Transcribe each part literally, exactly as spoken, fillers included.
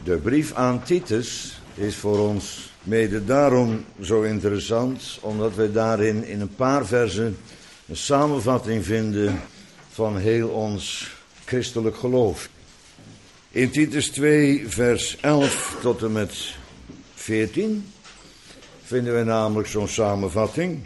De brief aan Titus is voor ons mede daarom zo interessant, omdat wij daarin in een paar versen een samenvatting vinden van heel ons christelijk geloof. In Titus twee, vers elf tot en met veertien vinden we namelijk zo'n samenvatting.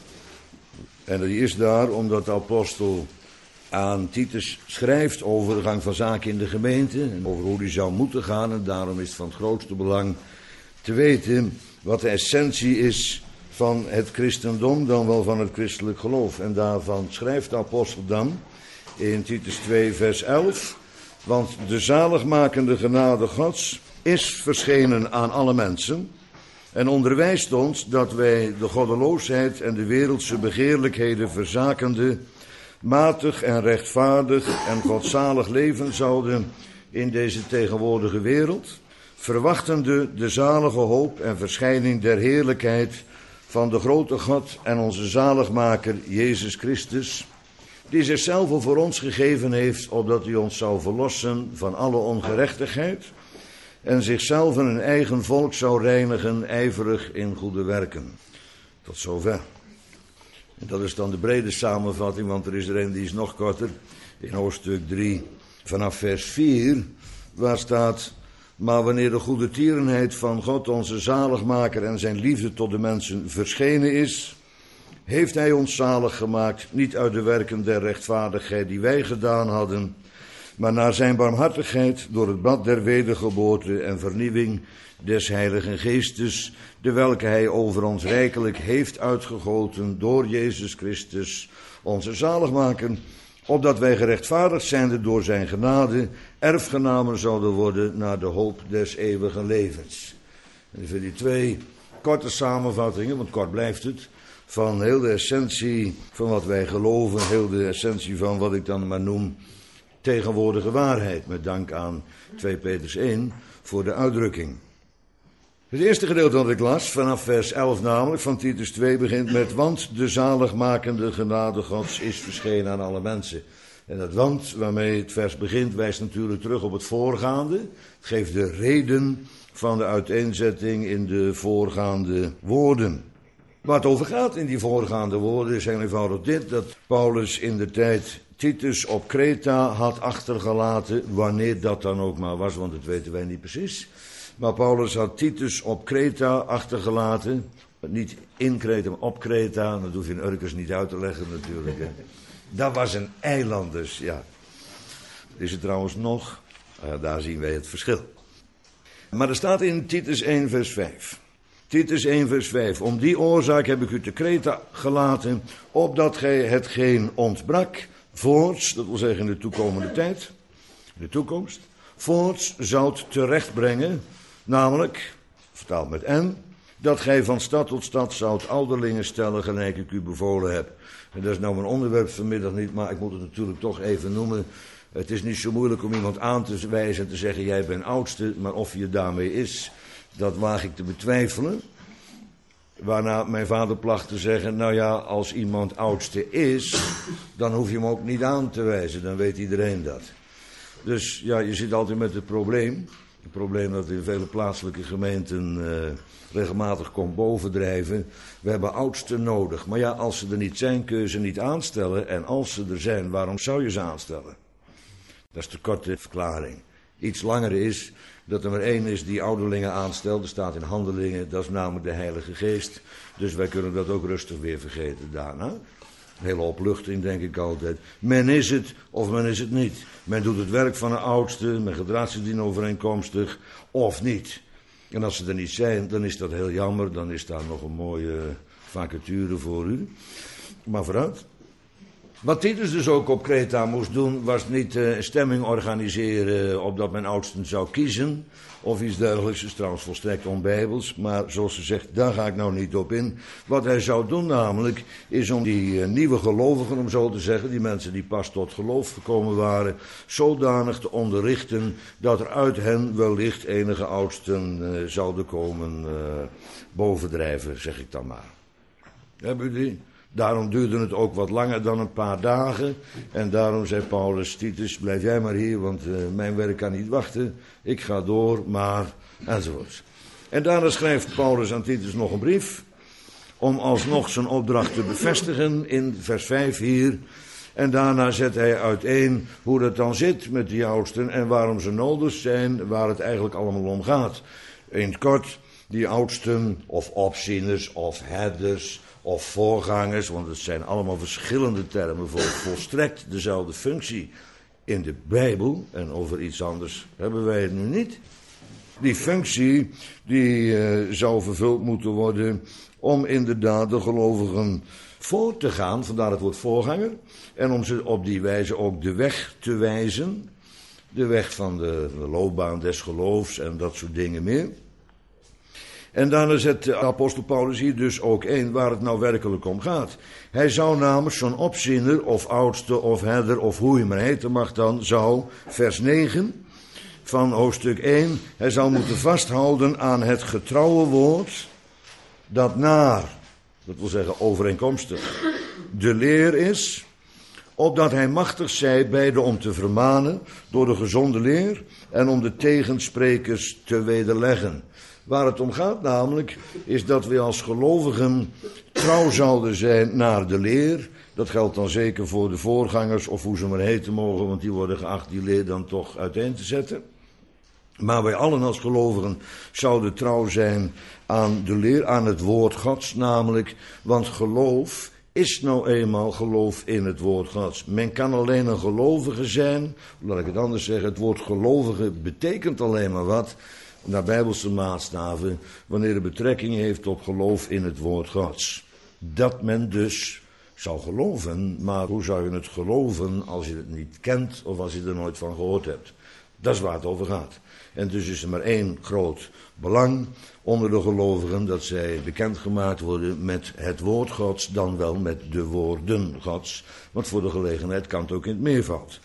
En die is daar omdat de apostel aan Titus schrijft over de gang van zaken in de gemeente en over hoe die zou moeten gaan. En daarom is het van het grootste belang te weten wat de essentie is van het christendom, dan wel van het christelijk geloof. En daarvan schrijft de apostel dan in Titus twee, vers elf... Want de zaligmakende genade Gods is verschenen aan alle mensen en onderwijst ons dat wij de goddeloosheid en de wereldse begeerlijkheden verzakende, matig en rechtvaardig en godzalig leven zouden in deze tegenwoordige wereld, verwachtende de zalige hoop en verschijning der heerlijkheid van de grote God en onze zaligmaker Jezus Christus, die zichzelf al voor ons gegeven heeft, opdat hij ons zou verlossen van alle ongerechtigheid en zichzelf en een eigen volk zou reinigen, ijverig in goede werken. Tot zover. En dat is dan de brede samenvatting, want er is er een die is nog korter, in hoofdstuk drie, vanaf vers vier, waar staat: maar wanneer de goede tierenheid van God, onze zaligmaker, en zijn liefde tot de mensen verschenen is, heeft hij ons zalig gemaakt, niet uit de werken der rechtvaardigheid die wij gedaan hadden, maar naar zijn barmhartigheid door het bad der wedergeboorte en vernieuwing des Heiligen Geestes, de welke hij over ons rijkelijk heeft uitgegoten door Jezus Christus, onze zaligmaker, opdat wij gerechtvaardigd zijnde door zijn genade erfgenamen zouden worden naar de hoop des eeuwigen levens. En voor die twee korte samenvattingen, want kort blijft het, van heel de essentie van wat wij geloven, heel de essentie van wat ik dan maar noem tegenwoordige waarheid, met dank aan twee Petrus één voor de uitdrukking. Het eerste gedeelte dat ik las, vanaf vers elf namelijk, van Titus twee, begint met: want de zaligmakende genade Gods is verschenen aan alle mensen. En dat want, waarmee het vers begint, wijst natuurlijk terug op het voorgaande. Het geeft de reden van de uiteenzetting in de voorgaande woorden. Waar het over gaat in die voorgaande woorden is heel eenvoudig dit: dat Paulus in de tijd Titus op Kreta had achtergelaten, wanneer dat dan ook maar was, want dat weten wij niet precies. Maar Paulus had Titus op Kreta achtergelaten, niet in Kreta, maar op Kreta. Dat hoef je in Urkers niet uit te leggen natuurlijk. Hè. Dat was een eiland dus, ja. Is het trouwens nog, uh, daar zien wij het verschil. Maar er staat in Titus één vers vijf. Titus één vers vijf. Om die oorzaak heb ik u te Kreta gelaten, opdat gij hetgeen ontbrak, voorts, dat wil zeggen in de toekomende tijd, de toekomst, voorts zoudt terechtbrengen, namelijk, vertaald met en, dat gij van stad tot stad zoudt ouderlingen stellen, gelijk ik u bevolen heb. En dat is nou mijn onderwerp vanmiddag niet, maar ik moet het natuurlijk toch even noemen. Het is niet zo moeilijk om iemand aan te wijzen en te zeggen: jij bent oudste, maar of je daarmee is, dat waag ik te betwijfelen. Waarna mijn vader placht te zeggen: nou ja, als iemand oudste is, dan hoef je hem ook niet aan te wijzen, dan weet iedereen dat. Dus ja, je zit altijd met het probleem. Het probleem dat in vele plaatselijke gemeenten uh, regelmatig komt bovendrijven. We hebben oudsten nodig. Maar ja, als ze er niet zijn, kun je ze niet aanstellen. En als ze er zijn, waarom zou je ze aanstellen? Dat is de korte verklaring. Iets langer is dat er maar één is die ouderlingen aanstelt. Er staat in Handelingen, dat is namelijk de Heilige Geest. Dus wij kunnen dat ook rustig weer vergeten daarna. Een hele opluchting, denk ik altijd. Men is het of men is het niet. Men doet het werk van een oudste, men gedraagt zich dienovereenkomstig of niet. En als ze er niet zijn, dan is dat heel jammer. Dan is daar nog een mooie vacature voor u. Maar vooruit. Wat Titus dus ook op Kreta moest doen, was niet uh, een stemming organiseren opdat men oudsten zou kiezen. Of iets dergelijks, is trouwens volstrekt onbijbels. Maar zoals ze zegt, daar ga ik nou niet op in. Wat hij zou doen namelijk, is om die uh, nieuwe gelovigen, om zo te zeggen, die mensen die pas tot geloof gekomen waren, zodanig te onderrichten dat er uit hen wellicht enige oudsten uh, zouden komen uh, bovendrijven, zeg ik dan maar. Hebben u die? Daarom duurde het ook wat langer dan een paar dagen. En daarom zei Paulus, Titus, blijf jij maar hier, want uh, mijn werk kan niet wachten. Ik ga door, maar... enzovoort. En daarna schrijft Paulus aan Titus nog een brief, om alsnog zijn opdracht te bevestigen in vers vijf hier. En daarna zet hij uiteen hoe dat dan zit met die oudsten en waarom ze nodig zijn, waar het eigenlijk allemaal om gaat. In het kort, die oudsten of opzieners of herders of voorgangers, want het zijn allemaal verschillende termen voor volstrekt dezelfde functie in de Bijbel. En over iets anders hebben wij het nu niet. Die functie die uh, zou vervuld moeten worden om inderdaad de gelovigen voor te gaan, vandaar het woord voorganger, en om ze op die wijze ook de weg te wijzen, de weg van de, de loopbaan des geloofs en dat soort dingen meer. En daarna zet de apostel Paulus hier dus ook in waar het nou werkelijk om gaat. Hij zou namens zo'n opziener of oudste of herder of hoe je maar heten mag dan, zou, vers negen van hoofdstuk één, hij zou moeten vasthouden aan het getrouwe woord dat naar, dat wil zeggen overeenkomstig, de leer is, opdat hij machtig zij beide om te vermanen door de gezonde leer en om de tegensprekers te wederleggen. Waar het om gaat namelijk, is dat we als gelovigen trouw zouden zijn naar de leer. Dat geldt dan zeker voor de voorgangers of hoe ze maar heten mogen, want die worden geacht die leer dan toch uiteen te zetten. Maar wij allen als gelovigen zouden trouw zijn aan de leer, aan het woord Gods namelijk, want geloof is nou eenmaal geloof in het woord Gods. Men kan alleen een gelovige zijn, laat ik het anders zeggen, het woord gelovige betekent alleen maar wat, naar bijbelse maatstaven, wanneer het betrekking heeft op geloof in het woord Gods. Dat men dus zou geloven, maar hoe zou je het geloven als je het niet kent of als je er nooit van gehoord hebt? Dat is waar het over gaat. En dus is er maar één groot belang onder de gelovigen, dat zij bekendgemaakt worden met het woord Gods, dan wel met de woorden Gods. Want voor de gelegenheid kan het ook in het meervoud.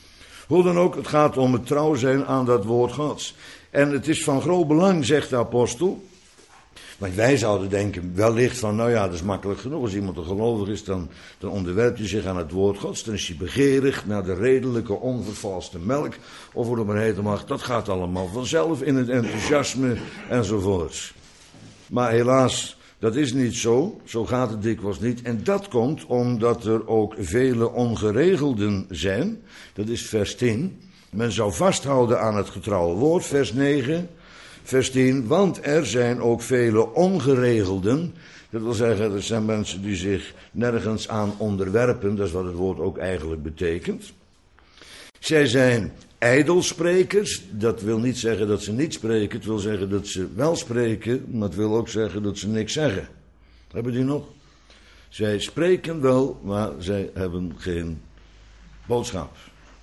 Hoe dan ook, het gaat om het trouw zijn aan dat woord Gods. En het is van groot belang, zegt de apostel. Want wij zouden denken wellicht van, nou ja, dat is makkelijk genoeg. Als iemand een gelovig is, dan, dan onderwerpt hij zich aan het woord Gods. Dan is hij begeerig naar de redelijke, onvervalste melk. Of hoe dat maar heten mag, dat gaat allemaal vanzelf in het enthousiasme enzovoorts. Maar helaas, dat is niet zo. Zo gaat het dikwijls niet. En dat komt omdat er ook vele ongeregelden zijn. Dat is vers tien. Men zou vasthouden aan het getrouwe woord, vers negen. Vers tien, want er zijn ook vele ongeregelden. Dat wil zeggen, er zijn mensen die zich nergens aan onderwerpen. Dat is wat het woord ook eigenlijk betekent. Zij zijn ijdelsprekers. Dat wil niet zeggen dat ze niet spreken. Het wil zeggen dat ze wel spreken. Maar het wil ook zeggen dat ze niks zeggen. Hebben die nog? Zij spreken wel, maar zij hebben geen boodschap.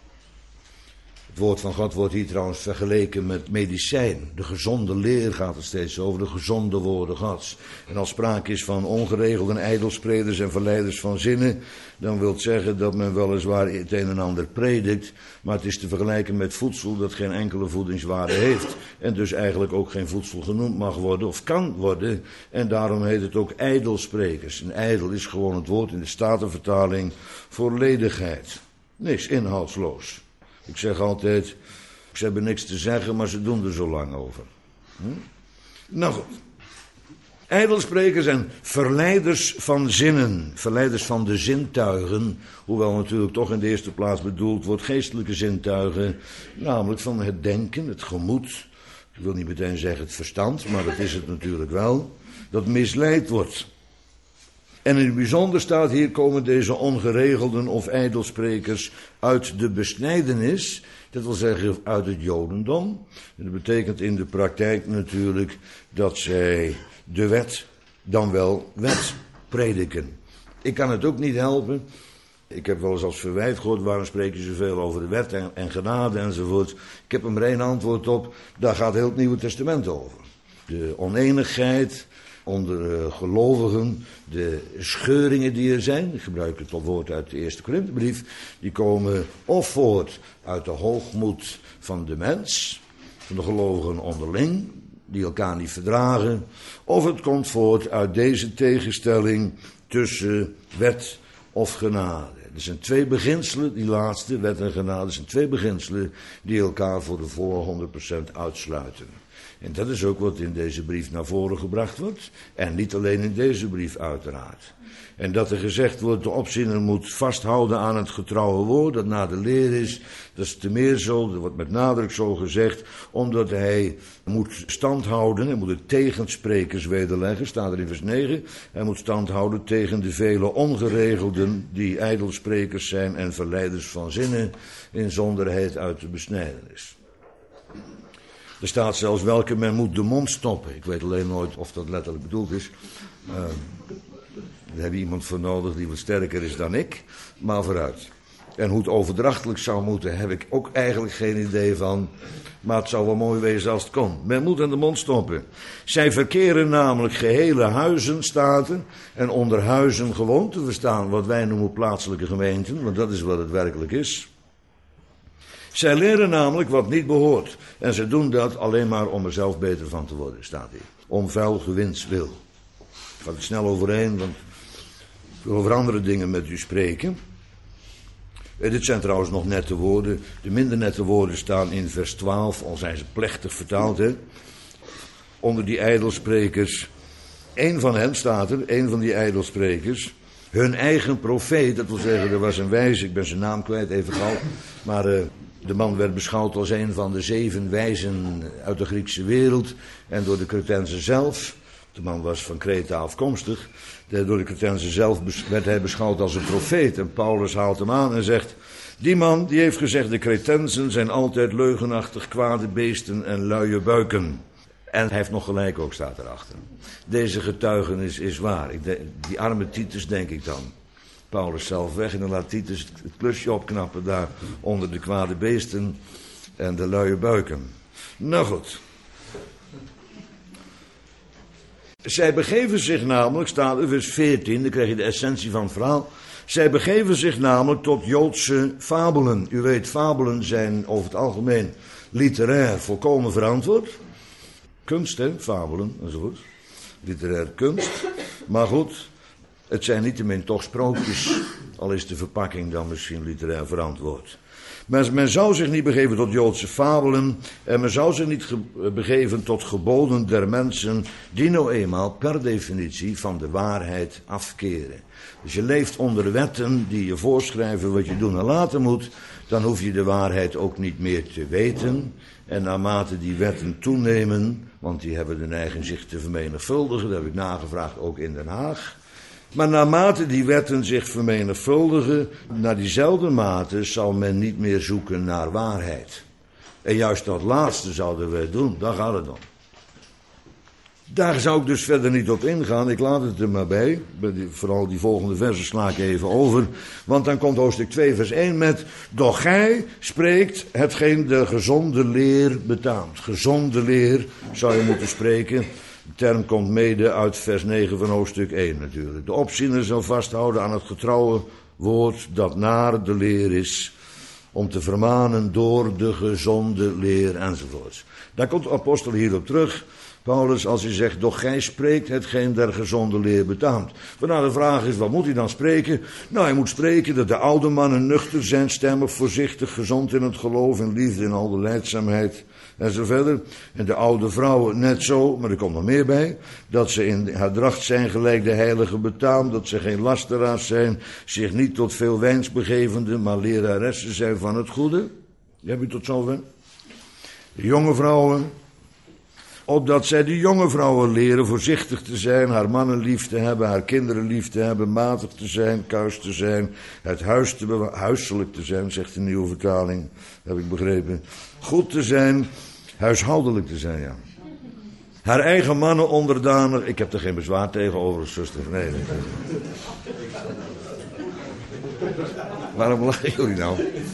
Het woord van God wordt hier trouwens vergeleken met medicijn. De gezonde leer gaat het steeds over, de gezonde woorden Gods. En als sprake is van ongeregelde ijdelsprekers en verleiders van zinnen, dan wil het zeggen dat men weliswaar het een en ander predikt, maar het is te vergelijken met voedsel dat geen enkele voedingswaarde heeft. En dus eigenlijk ook geen voedsel genoemd mag worden of kan worden. En daarom heet het ook ijdelsprekers. En ijdel is gewoon het woord in de Statenvertaling voor ledigheid. Niks inhoudsloos. Ik zeg altijd, ze hebben niks te zeggen, maar ze doen er zo lang over. Hm? Nou goed. Ijdelsprekers en verleiders van zinnen, verleiders van de zintuigen, hoewel natuurlijk toch in de eerste plaats bedoeld wordt geestelijke zintuigen, namelijk van het denken, het gemoed, ik wil niet meteen zeggen het verstand, maar dat is het natuurlijk wel, dat misleid wordt. En in het bijzonder staat hier komen deze ongeregelden of ijdelsprekers uit de besnijdenis, dat wil zeggen uit het Jodendom. En dat betekent in de praktijk natuurlijk dat zij de wet dan wel wet prediken. Ik kan het ook niet helpen. Ik heb wel eens als verwijt gehoord, waarom spreken ze zoveel over de wet en, en genade enzovoort. Ik heb er maar één antwoord op, daar gaat heel het Nieuwe Testament over. De oneenigheid onder uh, gelovigen, de scheuringen die er zijn, ik gebruik het woord uit de eerste Korinthebrief, die komen of voort uit de hoogmoed van de mens, van de gelovigen onderling, die elkaar niet verdragen, of het komt voort uit deze tegenstelling tussen wet of genade. Er zijn twee beginselen, die laatste, wet en genade, er zijn twee beginselen die elkaar voor de volle honderd procent uitsluiten. En dat is ook wat in deze brief naar voren gebracht wordt. En niet alleen in deze brief uiteraard. En dat er gezegd wordt, de opziener moet vasthouden aan het getrouwe woord, dat naar de leer is. Dat is te meer zo, dat wordt met nadruk zo gezegd, omdat hij moet stand houden, hij moet de tegensprekers wederleggen, staat er in vers negen. Hij moet stand houden tegen de vele ongeregelden die ijdelsprekers zijn en verleiders van zinnen in zonderheid uit de besnijdenis. Er staat zelfs welke men moet de mond stoppen. Ik weet alleen nooit of dat letterlijk bedoeld is. Uh, daar heb je iemand voor nodig die wat sterker is dan ik. Maar vooruit. En hoe het overdrachtelijk zou moeten, heb ik ook eigenlijk geen idee van. Maar het zou wel mooi wezen als het kon. Men moet aan de mond stoppen. Zij verkeren namelijk gehele huizen, staten. En onder huizen gewoon te verstaan wat wij noemen plaatselijke gemeenten. Want dat is wat het werkelijk is. Zij leren namelijk wat niet behoort. En ze doen dat alleen maar om er zelf beter van te worden, staat hier. Om vuil gewins wil. Ik ga er snel overheen, want ik wil over andere dingen met u spreken. En dit zijn trouwens nog nette woorden. De minder nette woorden staan in vers twaalf, al zijn ze plechtig vertaald. Hè? Onder die ijdelsprekers. Eén van hen staat er, één van die ijdelsprekers. Hun eigen profeet, dat wil zeggen, er was een wijze, ik ben zijn naam kwijt, even gauw. Maar uh, de man werd beschouwd als een van de zeven wijzen uit de Griekse wereld. En door de Cretenzen zelf, de man was van Kreta afkomstig. De, door de Cretenzen zelf werd hij beschouwd als een profeet. En Paulus haalt hem aan en zegt, die man die heeft gezegd, de Cretenzen zijn altijd leugenachtig, kwade beesten en luie buiken. En hij heeft nog gelijk ook, staat erachter. Deze getuigenis is waar. Ik de, die arme Titus, denk ik dan. Paulus zelf weg en dan laat Titus het klusje opknappen daar onder de kwade beesten en de luie buiken. Nou goed. Zij begeven zich namelijk, staat in vers veertien, dan krijg je de essentie van het verhaal. Zij begeven zich namelijk tot Joodse fabelen. U weet, fabelen zijn over het algemeen literair volkomen verantwoord. Kunst, hè, fabelen enzovoort. Literair kunst. Maar goed, het zijn niettemin toch sprookjes, al is de verpakking dan misschien literair verantwoord. Maar men zou zich niet begeven tot Joodse fabelen en men zou zich niet ge- begeven tot geboden der mensen die nou eenmaal per definitie van de waarheid afkeren. Dus je leeft onder wetten die je voorschrijven wat je doen en laten moet, dan hoef je de waarheid ook niet meer te weten. En naarmate die wetten toenemen, want die hebben de neiging zich te vermenigvuldigen, dat heb ik nagevraagd ook in Den Haag. Maar naarmate die wetten zich vermenigvuldigen, naar diezelfde mate zal men niet meer zoeken naar waarheid. En juist dat laatste zouden wij doen, daar gaat het om. Daar zou ik dus verder niet op ingaan, ik laat het er maar bij. Vooral die volgende versen sla ik even over. Want dan komt hoofdstuk twee vers één met, doch gij spreekt hetgeen de gezonde leer betaamt. Gezonde leer zou je moeten spreken. De term komt mede uit vers negen van hoofdstuk één natuurlijk. De opziener zal vasthouden aan het getrouwe woord dat naar de leer is, om te vermanen door de gezonde leer enzovoorts. Daar komt de apostel hierop terug. Paulus, als hij zegt, doch gij spreekt hetgeen der gezonde leer betaamt. Waarna de vraag is, wat moet hij dan spreken? Nou, hij moet spreken dat de oude mannen nuchter zijn, stemmig, voorzichtig, gezond in het geloof, in liefde, in al de lijdzaamheid en zo verder. En de oude vrouwen net zo, maar er komt nog meer bij. Dat ze in haar dracht zijn gelijk de heilige betaamt, dat ze geen lasteraars zijn, zich niet tot veel wijns begevende, maar leraressen zijn van het goede. Heb je tot zover? De jonge vrouwen, opdat zij de jonge vrouwen leren voorzichtig te zijn, haar mannen lief te hebben, haar kinderen lief te hebben, matig te zijn, kuis te zijn, het huis te bewa- huiselijk te zijn, zegt de nieuwe vertaling, heb ik begrepen. Goed te zijn, huishoudelijk te zijn, ja. Haar eigen mannen onderdanig, ik heb er geen bezwaar tegen over, zuster, nee. nee. Waarom lachen jullie nou?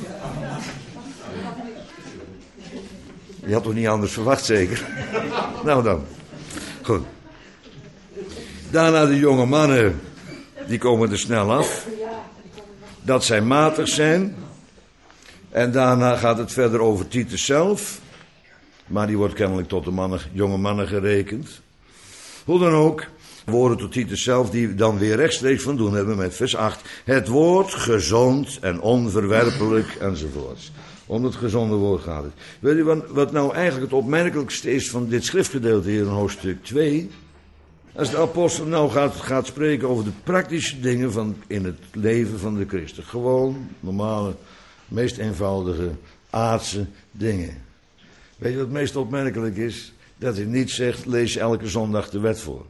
Je had toch niet anders verwacht, zeker? Nou dan. Goed. Daarna de jonge mannen, die komen er snel af. Dat zij matig zijn. En daarna gaat het verder over Titus zelf. Maar die wordt kennelijk tot de mannen, jonge mannen gerekend. Hoe dan ook. woorden tot Titus zelf, die dan weer rechtstreeks van doen hebben met vers acht. Het woord gezond en onverwerpelijk enzovoorts. Om het gezonde woord gaat het. Weet u wat, wat nou eigenlijk het opmerkelijkste is van dit schriftgedeelte hier in hoofdstuk twee? Als de apostel nou gaat, gaat spreken over de praktische dingen van in het leven van de christen. Gewoon, normale, meest eenvoudige, aardse dingen. Weet je wat het meest opmerkelijk is? Dat hij niet zegt, lees elke zondag de wet voor.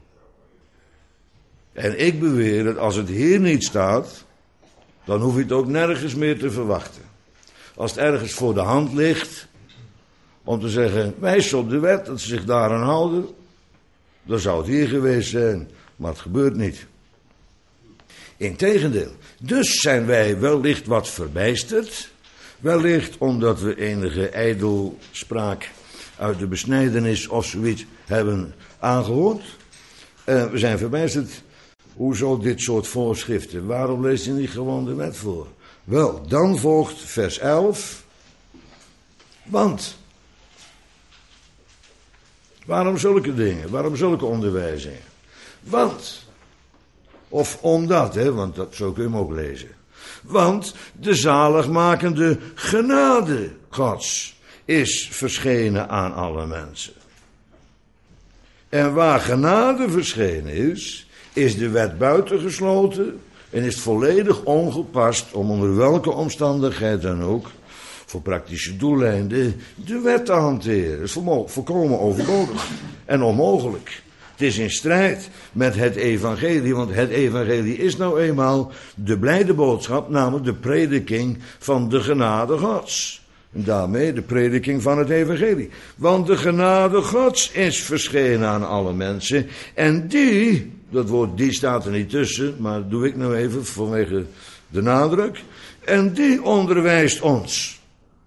En ik beweer dat als het hier niet staat, dan hoef je het ook nergens meer te verwachten. Als het ergens voor de hand ligt, om te zeggen, wijs op de wet, dat ze zich daaraan houden, dan zou het hier geweest zijn, maar het gebeurt niet. Integendeel, dus zijn wij wellicht wat verbijsterd, wellicht omdat we enige ijdelspraak uit de besnijdenis of zoiets hebben aangehoord. Uh, we zijn verbijsterd. Hoezo dit soort voorschriften? Waarom leest je niet gewoon de wet voor? Wel, dan volgt vers elf. Want. Waarom zulke dingen? Waarom zulke onderwijzingen? Want. Of omdat, hè, want dat, zo kun je hem ook lezen. Want de zaligmakende genade Gods is verschenen aan alle mensen. En waar genade verschenen is, is de wet buitengesloten en is het volledig ongepast om onder welke omstandigheid dan ook, voor praktische doeleinden, de wet te hanteren. Dat is volkomen overbodig en onmogelijk. Het is in strijd met het evangelie, want het evangelie is nou eenmaal de blijde boodschap, namelijk de prediking van de genade Gods. En daarmee de prediking van het evangelie. Want de genade Gods is verschenen aan alle mensen. En die, dat woord die staat er niet tussen, maar dat doe ik nou even vanwege de nadruk. En die onderwijst ons.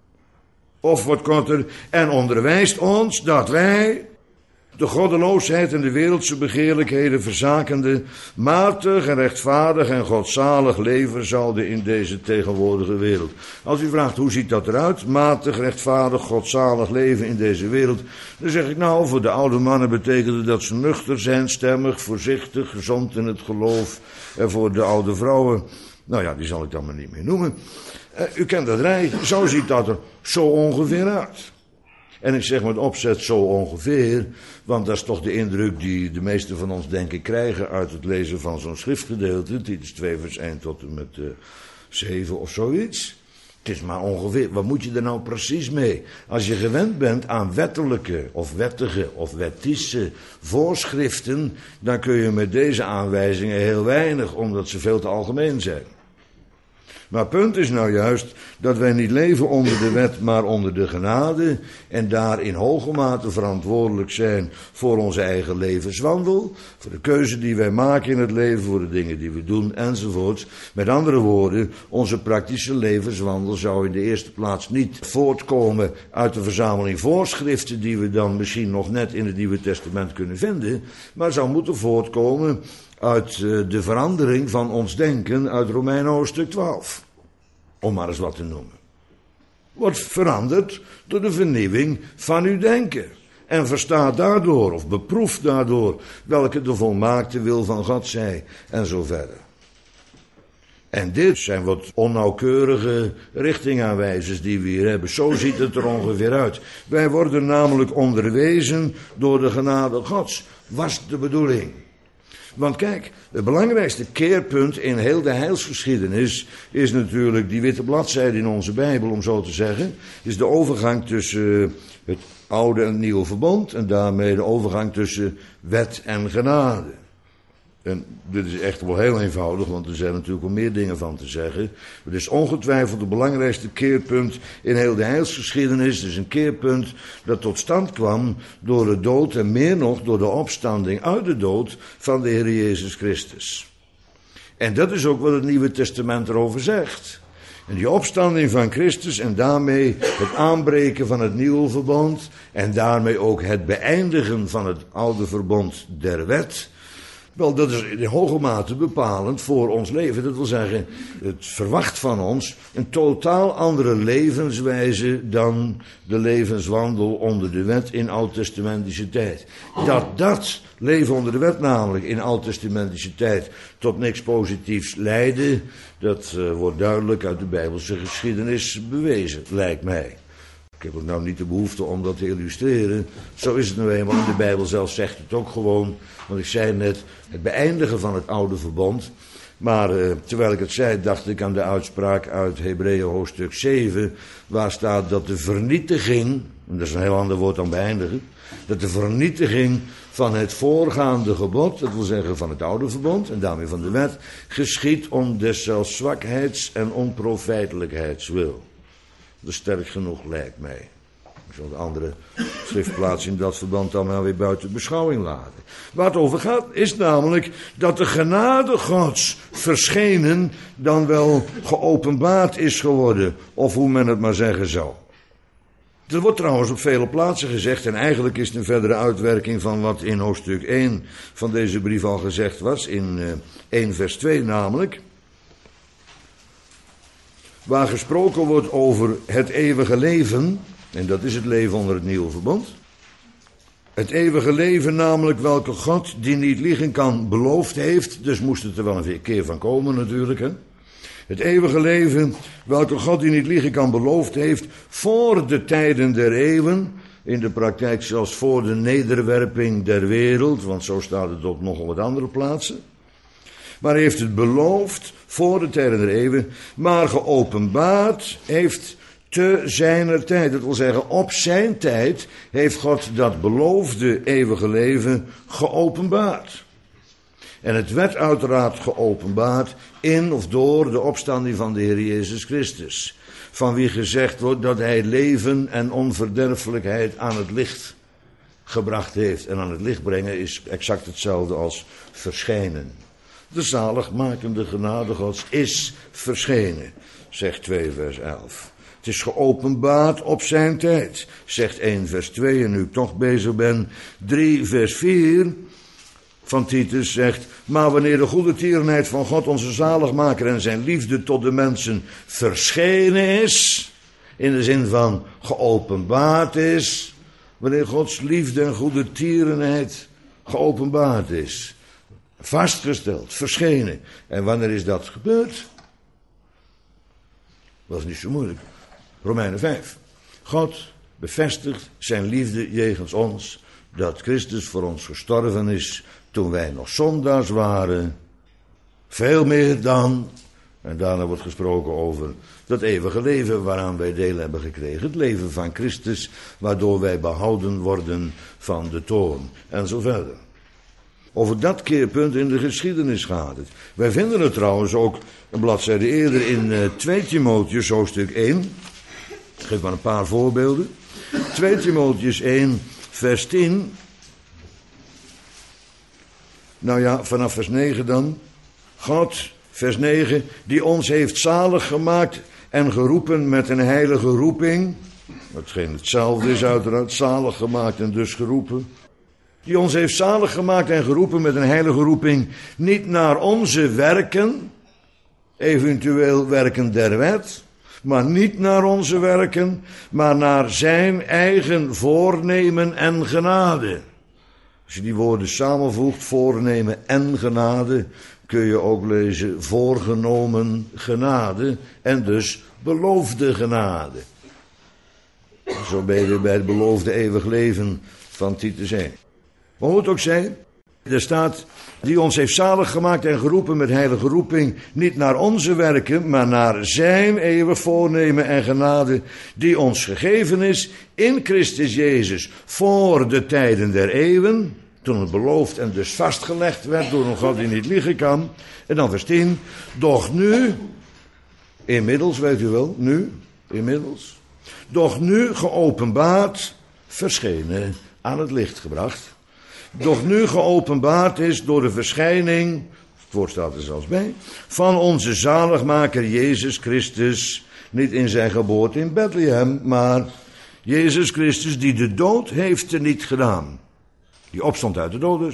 Of wat korter, en onderwijst ons dat wij de goddeloosheid en de wereldse begeerlijkheden verzakende, matig en rechtvaardig en godzalig leven zouden in deze tegenwoordige wereld. Als u vraagt hoe ziet dat eruit, matig, rechtvaardig, godzalig leven in deze wereld, dan zeg ik nou, voor de oude mannen betekende dat ze nuchter zijn, stemmig, voorzichtig, gezond in het geloof. En voor de oude vrouwen, nou ja, die zal ik dan maar niet meer noemen. Uh, u kent dat rij, zo ziet dat er zo ongeveer uit. En ik zeg met opzet zo ongeveer, want dat is toch de indruk die de meesten van ons denk ik krijgen uit het lezen van zo'n schriftgedeelte, Titus twee vers één tot en met uh, zeven of zoiets. Het is maar ongeveer, wat moet je er nou precies mee? Als je gewend bent aan wettelijke of wettige of wettische voorschriften, dan kun je met deze aanwijzingen heel weinig, omdat ze veel te algemeen zijn. Maar het punt is nou juist dat wij niet leven onder de wet, maar onder de genade. En daar in hoge mate verantwoordelijk zijn voor onze eigen levenswandel. Voor de keuze die wij maken in het leven, voor de dingen die we doen enzovoort. Met andere woorden, onze praktische levenswandel zou in de eerste plaats niet voortkomen uit de verzameling voorschriften die we dan misschien nog net in het Nieuwe Testament kunnen vinden. Maar zou moeten voortkomen uit de verandering van ons denken uit Romeinen hoofdstuk twaalf. Om maar eens wat te noemen. Wordt veranderd door de vernieuwing van uw denken. En verstaat daardoor, of beproeft daardoor, welke de volmaakte wil van God zij, en zo verder. En dit zijn wat onnauwkeurige richtingaanwijzers die we hier hebben. Zo ziet het er ongeveer uit. Wij worden namelijk onderwezen door de genade Gods. Was de bedoeling. Want kijk, het belangrijkste keerpunt in heel de heilsgeschiedenis is natuurlijk die witte bladzijde in onze Bijbel, om zo te zeggen. Is de overgang tussen het oude en het nieuwe verbond en daarmee de overgang tussen wet en genade. En dit is echt wel heel eenvoudig, want er zijn natuurlijk wel meer dingen van te zeggen. Het is ongetwijfeld het belangrijkste keerpunt in heel de heilsgeschiedenis. Het is een keerpunt dat tot stand kwam door de dood en meer nog door de opstanding uit de dood van de Heer Jezus Christus. En dat is ook wat het Nieuwe Testament erover zegt. En die opstanding van Christus en daarmee het aanbreken van het nieuwe verbond en daarmee ook het beëindigen van het oude verbond der wet. Wel, dat is in hoge mate bepalend voor ons leven. Dat wil zeggen, het verwacht van ons een totaal andere levenswijze dan de levenswandel onder de wet in oud-testamentische tijd. Dat dat leven onder de wet namelijk in oud-testamentische tijd tot niks positiefs leidde, dat uh, wordt duidelijk uit de Bijbelse geschiedenis bewezen, lijkt mij. Ik heb ook nou niet de behoefte om dat te illustreren. Zo is het nou eenmaal. De Bijbel zelf zegt het ook gewoon. Want ik zei net, het beëindigen van het oude verbond. Maar uh, terwijl ik het zei, dacht ik aan de uitspraak uit Hebreeën hoofdstuk zeven. Waar staat dat de vernietiging, en dat is een heel ander woord dan beëindigen. Dat de vernietiging van het voorgaande gebod, dat wil zeggen van het oude verbond en daarmee van de wet, geschiet om deszelfs zwakheids- en onprofijtelijkheids wil. Dat is sterk genoeg, lijkt mij. Ik zal de andere schriftplaats in dat verband dan maar weer buiten beschouwing laten. Waar het over gaat is namelijk dat de genade Gods verschenen dan wel geopenbaard is geworden. Of hoe men het maar zeggen zou. Er wordt trouwens op vele plaatsen gezegd, en eigenlijk is het een verdere uitwerking van wat in hoofdstuk één van deze brief al gezegd was, in uh, één vers twee namelijk. Waar gesproken wordt over het eeuwige leven, en dat is het leven onder het nieuwe verbond. Het eeuwige leven namelijk welke God, die niet liegen kan, beloofd heeft. Dus moest het er wel een keer van komen natuurlijk. Hè? Het eeuwige leven welke God, die niet liegen kan, beloofd heeft voor de tijden der eeuwen. In de praktijk zelfs voor de nederwerping der wereld, want zo staat het op nogal wat andere plaatsen. Maar hij heeft het beloofd voor de tijden der eeuwen, maar geopenbaard heeft te zijner tijd. Dat wil zeggen, op zijn tijd heeft God dat beloofde eeuwige leven geopenbaard. En het werd uiteraard geopenbaard in of door de opstanding van de Heer Jezus Christus. Van wie gezegd wordt dat hij leven en onverderfelijkheid aan het licht gebracht heeft. En aan het licht brengen is exact hetzelfde als verschijnen. De zaligmakende genade Gods is verschenen, zegt twee vers elf. Het is geopenbaard op zijn tijd, zegt één vers twee. En nu ik toch bezig ben, drie vers vier van Titus zegt: maar wanneer de goede tierenheid van God onze zaligmaker en zijn liefde tot de mensen verschenen is, in de zin van geopenbaard is, wanneer Gods liefde en goede tierenheid geopenbaard is, vastgesteld, verschenen. En wanneer is dat gebeurd? Dat is niet zo moeilijk. Romeinen vijf. God bevestigt zijn liefde jegens ons, dat Christus voor ons gestorven is toen wij nog zondaars waren. Veel meer dan, en daarna wordt gesproken over dat eeuwige leven waaraan wij deel hebben gekregen. Het leven van Christus, waardoor wij behouden worden van de toorn. En zo verder. Over dat keerpunt in de geschiedenis gaat het. Wij vinden het trouwens ook een bladzijde eerder in uh, twee Timotheus hoofdstuk één. Ik geef maar een paar voorbeelden. twee Timotheus één vers tien. Nou ja, vanaf vers negen dan. God, vers negen, die ons heeft zalig gemaakt en geroepen met een heilige roeping. Hetgeen hetzelfde is uiteraard, zalig gemaakt en dus geroepen. Die ons heeft zalig gemaakt en geroepen met een heilige roeping, niet naar onze werken, eventueel werken der wet, maar niet naar onze werken, maar naar zijn eigen voornemen en genade. Als je die woorden samenvoegt, voornemen en genade, kun je ook lezen voorgenomen genade en dus beloofde genade. Zo ben je weer bij het beloofde eeuwig leven van Titus één. Maar hoe het ook zij, er staat, die ons heeft zalig gemaakt en geroepen met heilige roeping, niet naar onze werken, maar naar zijn eeuwig voornemen en genade, die ons gegeven is in Christus Jezus voor de tijden der eeuwen, toen het beloofd en dus vastgelegd werd door een God die niet liegen kan. En dan vers tien, doch nu, inmiddels, weet u wel, nu, inmiddels, doch nu geopenbaard, verschenen, aan het licht gebracht, doch nu geopenbaard is door de verschijning, het woord staat er zelfs bij, van onze zaligmaker Jezus Christus, niet in zijn geboorte in Bethlehem, maar Jezus Christus die de dood heeft teniet gedaan. Die opstond uit de dood dus,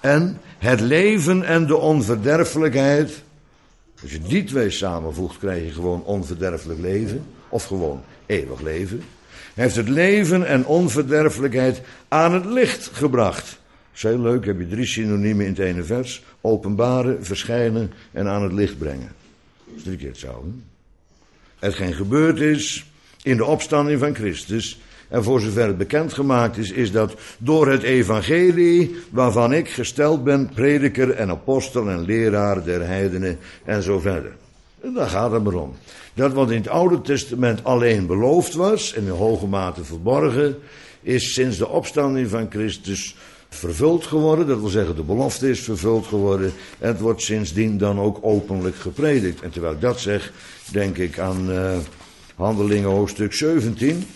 En het leven en de onverderfelijkheid. Als je die twee samenvoegt, krijg je gewoon onverderfelijk leven. Of gewoon eeuwig leven. Hij heeft het leven en onverderfelijkheid aan het licht gebracht. Dat is heel leuk, heb je drie synoniemen in het ene vers. Openbaren, verschijnen en aan het licht brengen. Dat is drie keer hetzelfde. Hetgeen gebeurd is in de opstanding van Christus. En voor zover het bekendgemaakt is, is dat door het evangelie waarvan ik gesteld ben, prediker en apostel en leraar der heidenen en zo verder. En daar gaat het maar om. Dat wat in het Oude Testament alleen beloofd was en in hoge mate verborgen, is sinds de opstanding van Christus vervuld geworden. Dat wil zeggen, de belofte is vervuld geworden. En het wordt sindsdien dan ook openlijk gepredikt. En terwijl ik dat zeg, denk ik aan uh, Handelingen hoofdstuk zeventien.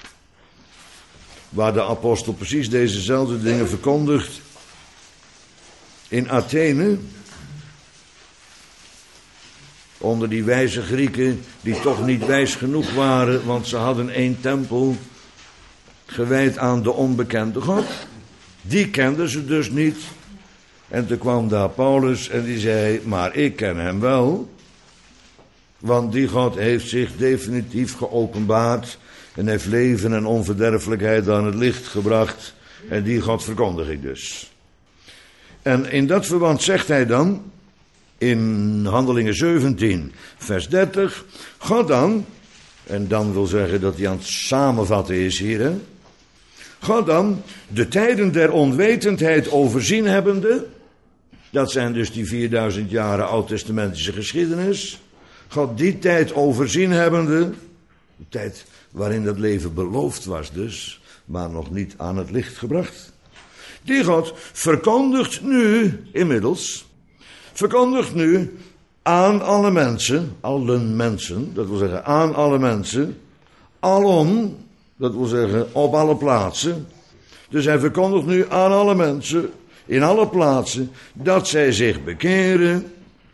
Waar de apostel precies dezezelfde dingen verkondigt. In Athene. Onder die wijze Grieken die toch niet wijs genoeg waren. Want ze hadden één tempel gewijd aan de onbekende God. Die kenden ze dus niet. En toen kwam daar Paulus en die zei, maar ik ken hem wel. Want die God heeft zich definitief geopenbaard. En heeft leven en onverderfelijkheid aan het licht gebracht. En die God verkondig ik dus. En in dat verband zegt hij dan, in Handelingen zeventien, vers dertig. God dan, en dan wil zeggen dat hij aan het samenvatten is hier, hè. God dan, de tijden der onwetendheid overzien hebbende. Dat zijn dus die vierduizend jaren oud-testamentische geschiedenis. God die tijd overzien hebbende. De tijd waarin dat leven beloofd was dus, maar nog niet aan het licht gebracht. Die God verkondigt nu, inmiddels, verkondigt nu aan alle mensen, allen mensen, dat wil zeggen aan alle mensen, alom, dat wil zeggen op alle plaatsen. Dus hij verkondigt nu aan alle mensen, in alle plaatsen, dat zij zich bekeren.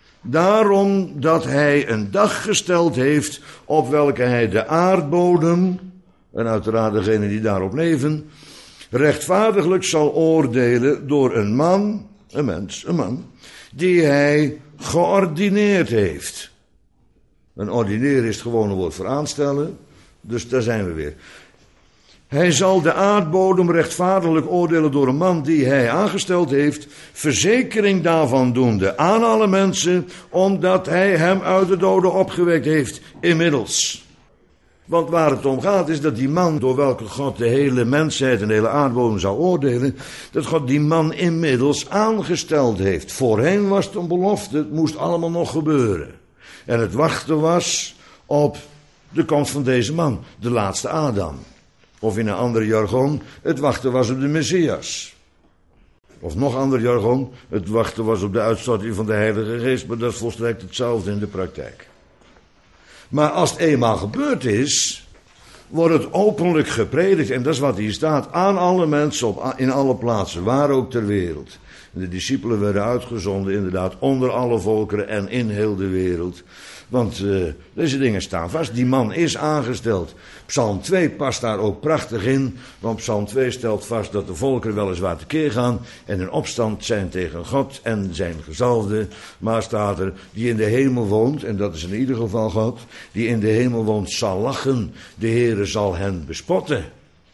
Daarom dat hij een dag gesteld heeft op welke hij de aardbodem, en uiteraard degenen die daarop leven, rechtvaardiglijk zal oordelen door een man, een mens, een man, die hij geordineerd heeft. Een ordineren is het gewone woord voor aanstellen, dus daar zijn we weer. Hij zal de aardbodem rechtvaardiglijk oordelen door een man die hij aangesteld heeft, verzekering daarvan doende aan alle mensen, omdat hij hem uit de doden opgewekt heeft inmiddels. Want waar het om gaat is dat die man, door welke God de hele mensheid en de hele aardbodem zou oordelen, dat God die man inmiddels aangesteld heeft. Voorheen was het een belofte, het moest allemaal nog gebeuren. En het wachten was op de komst van deze man, de laatste Adam. Of in een ander jargon, het wachten was op de Messias. Of nog ander jargon, het wachten was op de uitstorting van de Heilige Geest, maar dat is volstrekt hetzelfde in de praktijk. Maar als het eenmaal gebeurd is, wordt het openlijk gepredikt, en dat is wat hier staat, aan alle mensen op, in alle plaatsen, waar ook ter wereld. En de discipelen werden uitgezonden inderdaad onder alle volkeren en in heel de wereld. Want uh, deze dingen staan vast. Die man is aangesteld. Psalm twee past daar ook prachtig in. Want Psalm twee stelt vast dat de volkeren weliswaar tekeer gaan en in opstand zijn tegen God en zijn gezalfde. Maar staat er, die in de hemel woont, en dat is in ieder geval God, die in de hemel woont zal lachen. De Heere zal hen bespotten.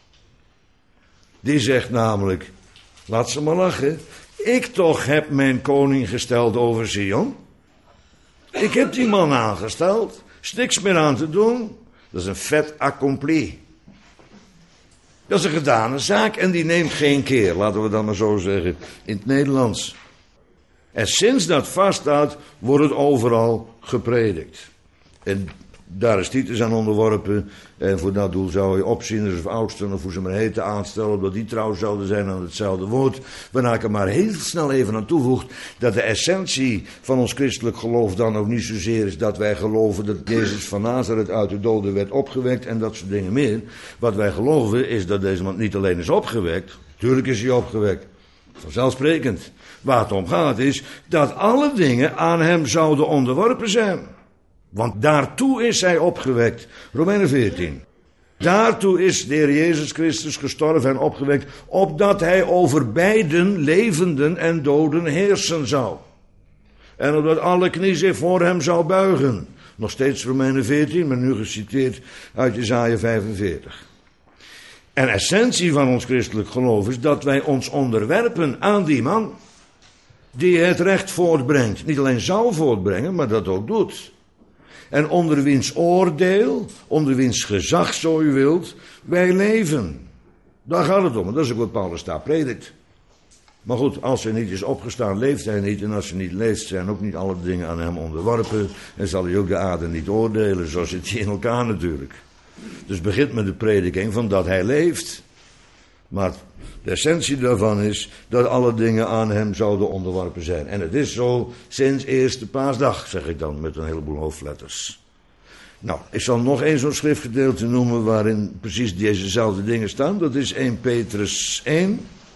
Die zegt namelijk, laat ze maar lachen. Ik toch heb mijn koning gesteld over Sion. Ik heb die man aangesteld. Is niks meer aan te doen. Dat is een fait accompli. Dat is een gedane zaak en die neemt geen keer. Laten we dat maar zo zeggen in het Nederlands. En sinds dat vaststaat wordt het overal gepredikt. En daar is Titus aan onderworpen. En voor dat doel zou je opzieners of oudsten of hoe ze maar heten aanstellen, omdat die trouw zouden zijn aan hetzelfde woord. Waarna ik er maar heel snel even aan toevoeg dat de essentie van ons christelijk geloof dan ook niet zozeer is dat wij geloven dat Jezus van Nazareth uit de doden werd opgewekt en dat soort dingen meer. Wat wij geloven is dat deze man niet alleen is opgewekt, tuurlijk is hij opgewekt, vanzelfsprekend. Waar het om gaat is dat alle dingen aan hem zouden onderworpen zijn. Want daartoe is hij opgewekt. Romeinen veertien. Daartoe is de Heer Jezus Christus gestorven en opgewekt, opdat hij over beiden, levenden en doden, heersen zou. En opdat alle knie zich voor hem zou buigen. Nog steeds Romeinen veertien, maar nu geciteerd uit Jesaja vijfenveertig. En essentie van ons christelijk geloof is dat wij ons onderwerpen aan die man die het recht voortbrengt. Niet alleen zou voortbrengen, maar dat ook doet. En onder wiens oordeel, onder wiens gezag, zo u wilt, wij leven. Daar gaat het om. En dat is ook wat Paulus daar predikt. Maar goed, als hij niet is opgestaan, leeft hij niet. En als hij niet leeft, zijn ook niet alle dingen aan hem onderworpen. En zal hij ook de aarde niet oordelen. Zo zit hij in elkaar natuurlijk. Dus begint met de prediking van dat hij leeft. Maar de essentie daarvan is dat alle dingen aan hem zouden onderworpen zijn. En het is zo sinds eerste paasdag, zeg ik dan met een heleboel hoofdletters. Nou, ik zal nog één zo'n schriftgedeelte noemen waarin precies dezezelfde dingen staan. Dat is Eerste Petrus één.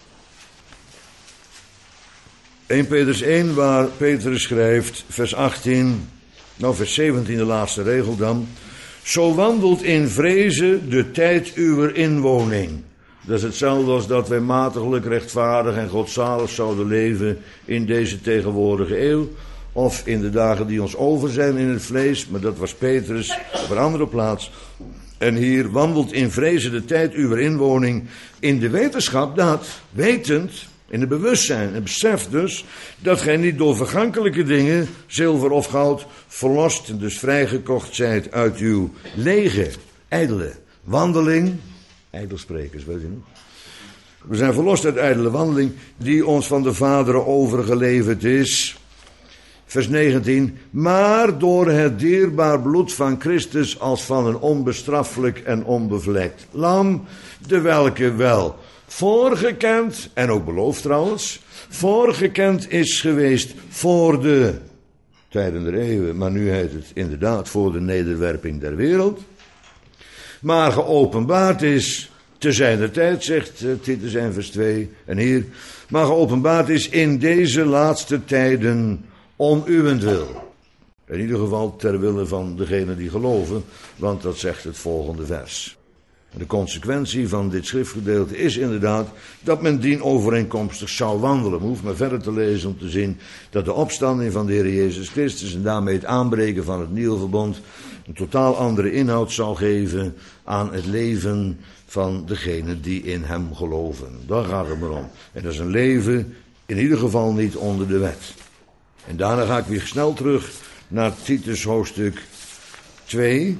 Eerste Petrus één, waar Petrus schrijft, vers achttien, nou vers zeventien, de laatste regel dan. Zo wandelt in vrezen de tijd uwer inwoning. Dat is hetzelfde als dat wij matiglijk, rechtvaardig en godzalig zouden leven in deze tegenwoordige eeuw. Of in de dagen die ons over zijn in het vlees, maar dat was Petrus op een andere plaats. En hier wandelt in vrezen de tijd uwer inwoning in de wetenschap dat, wetend, in het bewustzijn en besef dus, dat gij niet door vergankelijke dingen, zilver of goud, verlost en dus vrijgekocht zijt uit uw lege, ijdele wandeling. Ijdelsprekers, weet je nog? We zijn verlost uit ijdele wandeling, die ons van de vaderen overgeleverd is. Vers negentien. Maar door het dierbaar bloed van Christus als van een onbestraffelijk en onbevlekt lam, de welke wel voorgekend, en ook beloofd trouwens, voorgekend is geweest voor de tijden der eeuwen, maar nu heet het inderdaad voor de nederwerping der wereld, maar geopenbaard is te zijner tijd, zegt uh, Titus één vers twee, en hier, maar geopenbaard is in deze laatste tijden om uwentwil. In ieder geval ter wille van degenen die geloven, want dat zegt het volgende vers. De consequentie van dit schriftgedeelte is inderdaad dat men dien overeenkomstig zou wandelen. Men hoeft maar verder te lezen om te zien dat de opstanding van de Heer Jezus Christus en daarmee het aanbreken van het nieuwe verbond een totaal andere inhoud zal geven aan het leven van degenen die in hem geloven. Daar gaat het maar om. En dat is een leven in ieder geval niet onder de wet. En daarna ga ik weer snel terug naar Titus hoofdstuk twee.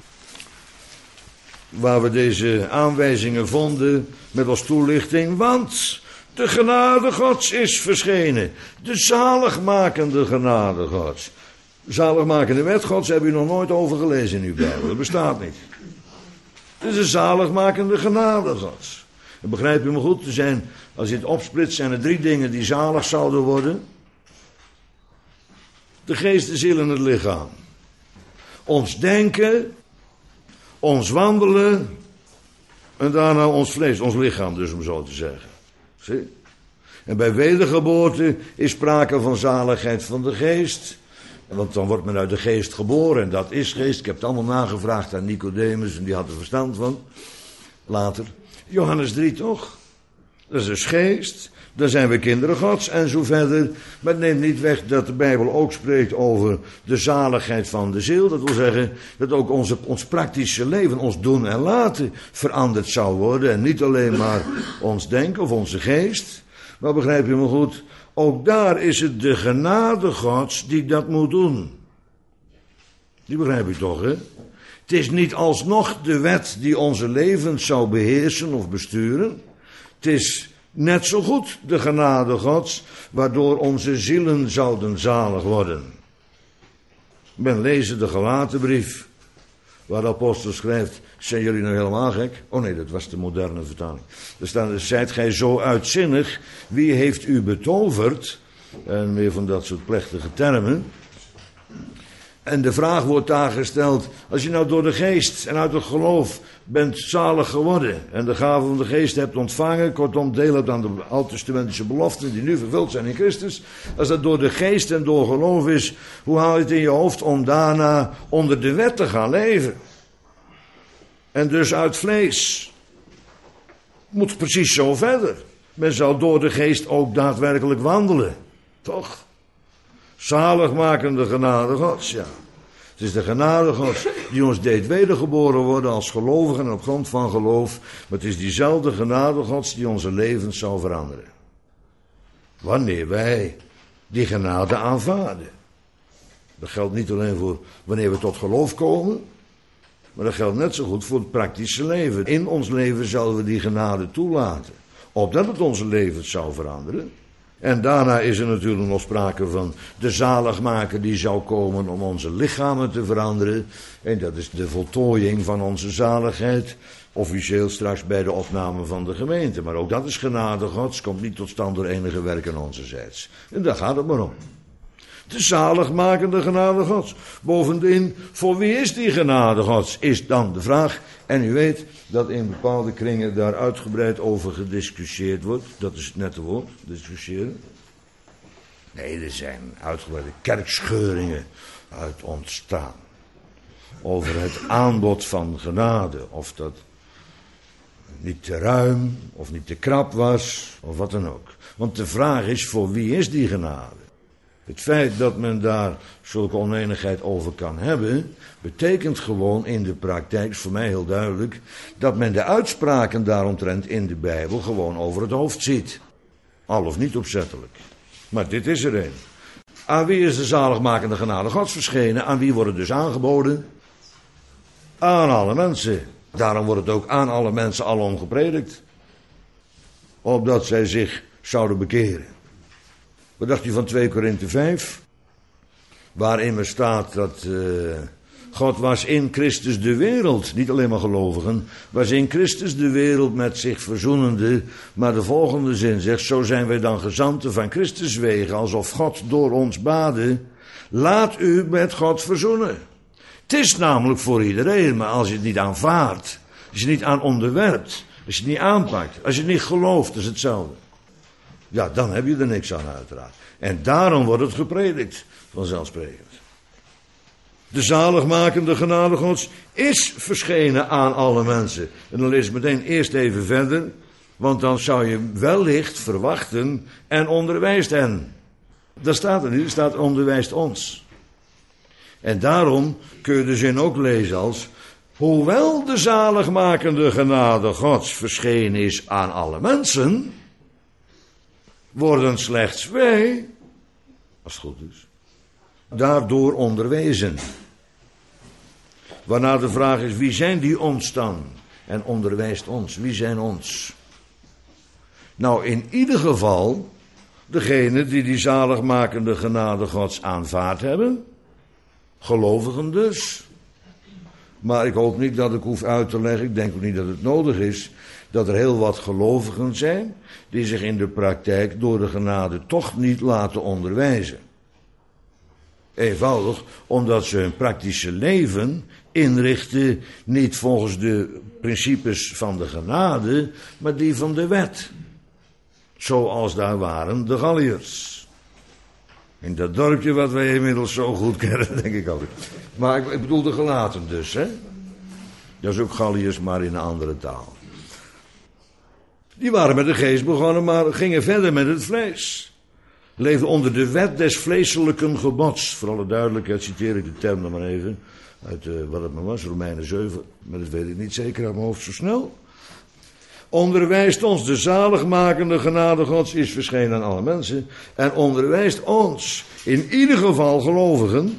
Waar we deze aanwijzingen vonden met als toelichting. Want de genade Gods is verschenen. De zaligmakende genade Gods. Zaligmakende wet Gods hebben u nog nooit over gelezen in uw Bijbel. Dat bestaat niet. Het is de zaligmakende genade Gods. En begrijp u me goed? Er zijn, als je het opsplitst, zijn er drie dingen die zalig zouden worden. De geest, de ziel en het lichaam. Ons denken, ons wandelen en daarna ons vlees, ons lichaam dus om zo te zeggen. Zie? En bij wedergeboorte is sprake van zaligheid van de geest. Want dan wordt men uit de geest geboren en dat is geest. Ik heb het allemaal nagevraagd aan Nicodemus en die had er verstand van. Later. Johannes drie toch? Dat is dus geest. Dan zijn we kinderen Gods en zo verder. Maar het neemt niet weg dat de Bijbel ook spreekt over de zaligheid van de ziel. Dat wil zeggen dat ook onze, ons praktische leven, ons doen en laten veranderd zou worden. En niet alleen maar ons denken of onze geest. Maar begrijp je me goed, ook daar is het de genade Gods die dat moet doen. Die begrijp je toch, hè? Het is niet alsnog de wet die onze levens zou beheersen of besturen. Het is net zo goed de genade Gods, waardoor onze zielen zouden zalig worden. Men lezen de Galatenbrief, waar de apostel schrijft, zijn jullie nou helemaal gek? Oh nee, dat was de moderne vertaling. Er staat, zijt gij zo uitzinnig, wie heeft u betoverd? En meer van dat soort plechtige termen. En de vraag wordt daar gesteld, als je nou door de geest en uit het geloof bent zalig geworden en de gave van de geest hebt ontvangen, kortom deel hebt aan de oud-testamentische beloften die nu vervuld zijn in Christus, als dat door de geest en door geloof is, hoe haal je het in je hoofd om daarna onder de wet te gaan leven? En dus uit vlees. Moet precies zo verder. Men zou door de geest ook daadwerkelijk wandelen. Toch? Zaligmakende genade Gods, ja. Het is de genade Gods die ons deed wedergeboren worden als gelovigen en op grond van geloof. Maar het is diezelfde genade Gods die onze levens zal veranderen. Wanneer wij die genade aanvaarden. Dat geldt niet alleen voor wanneer we tot geloof komen. Maar dat geldt net zo goed voor het praktische leven. In ons leven zullen we die genade toelaten. Opdat het onze levens zou veranderen. En daarna is er natuurlijk nog sprake van de zaligmaker die zou komen om onze lichamen te veranderen. En dat is de voltooiing van onze zaligheid. Officieel straks bij de opname van de gemeente. Maar ook dat is genade Gods. Komt niet tot stand door enige werken onzerzijds. En daar gaat het maar om. De zaligmakende genade Gods. Bovendien, voor wie is die genade Gods? Is dan de vraag. En u weet dat in bepaalde kringen daar uitgebreid over gediscussieerd wordt. Dat is het nette woord, discussiëren. Nee, er zijn uitgebreide kerkscheuringen uit ontstaan. Over het aanbod van genade. Of dat niet te ruim, of niet te krap was, of wat dan ook. Want de vraag is, voor wie is die genade? Het feit dat men daar zulke onenigheid over kan hebben, betekent gewoon in de praktijk, is voor mij heel duidelijk, dat men de uitspraken daaromtrent in de Bijbel gewoon over het hoofd ziet. Al of niet opzettelijk. Maar dit is er een. Aan wie is de zaligmakende genade Gods verschenen? Aan wie wordt het dus aangeboden? Aan alle mensen. Daarom wordt het ook aan alle mensen alom gepredikt. Opdat zij zich zouden bekeren. Wat dacht u van twee Korinthe vijf? Waarin er staat dat uh, God was in Christus de wereld, niet alleen maar gelovigen, was in Christus de wereld met zich verzoenende. Maar de volgende zin zegt, zo zijn wij dan gezanten van Christus wegen, alsof God door ons baadde. Laat u met God verzoenen. Het is namelijk voor iedereen, maar als je het niet aanvaardt, als je het niet aan onderwerpt, als je het niet aanpakt, als je het niet gelooft, is hetzelfde. Ja, dan heb je er niks aan uiteraard. En daarom wordt het gepredikt, vanzelfsprekend. De zaligmakende genade Gods is verschenen aan alle mensen. En dan lees ik meteen eerst even verder, want dan zou je wellicht verwachten en onderwijst hen. Dat staat er niet, er staat onderwijst ons. En daarom kun je de zin ook lezen als, hoewel de zaligmakende genade Gods verschenen is aan alle mensen, worden slechts wij, als het goed is, daardoor onderwezen. Waarna de vraag is, wie zijn die ons dan? En onderwijst ons, wie zijn ons? Nou, in ieder geval, degene die die zaligmakende genade Gods aanvaard hebben, gelovigen dus. Maar ik hoop niet dat ik hoef uit te leggen, ik denk ook niet dat het nodig is, dat er heel wat gelovigen zijn die zich in de praktijk door de genade toch niet laten onderwijzen. Eenvoudig omdat ze hun praktische leven inrichten niet volgens de principes van de genade, maar die van de wet. Zoals daar waren de Galliërs. In dat dorpje wat wij inmiddels zo goed kennen, denk ik altijd. Maar ik, ik bedoel de gelaten dus, hè. Dat is ook Galliërs, maar in een andere taal. Die waren met de geest begonnen, maar gingen verder met het vlees. Leefden onder de wet des vleeselijken gebods. Voor alle duidelijkheid citeer ik de term nog maar even. Uit uh, wat het maar was, Romeinen zeven. Maar dat weet ik niet zeker uit mijn hoofd zo snel. Onderwijst ons, de zaligmakende genade Gods is verschenen aan alle mensen. En onderwijst ons, in ieder geval gelovigen.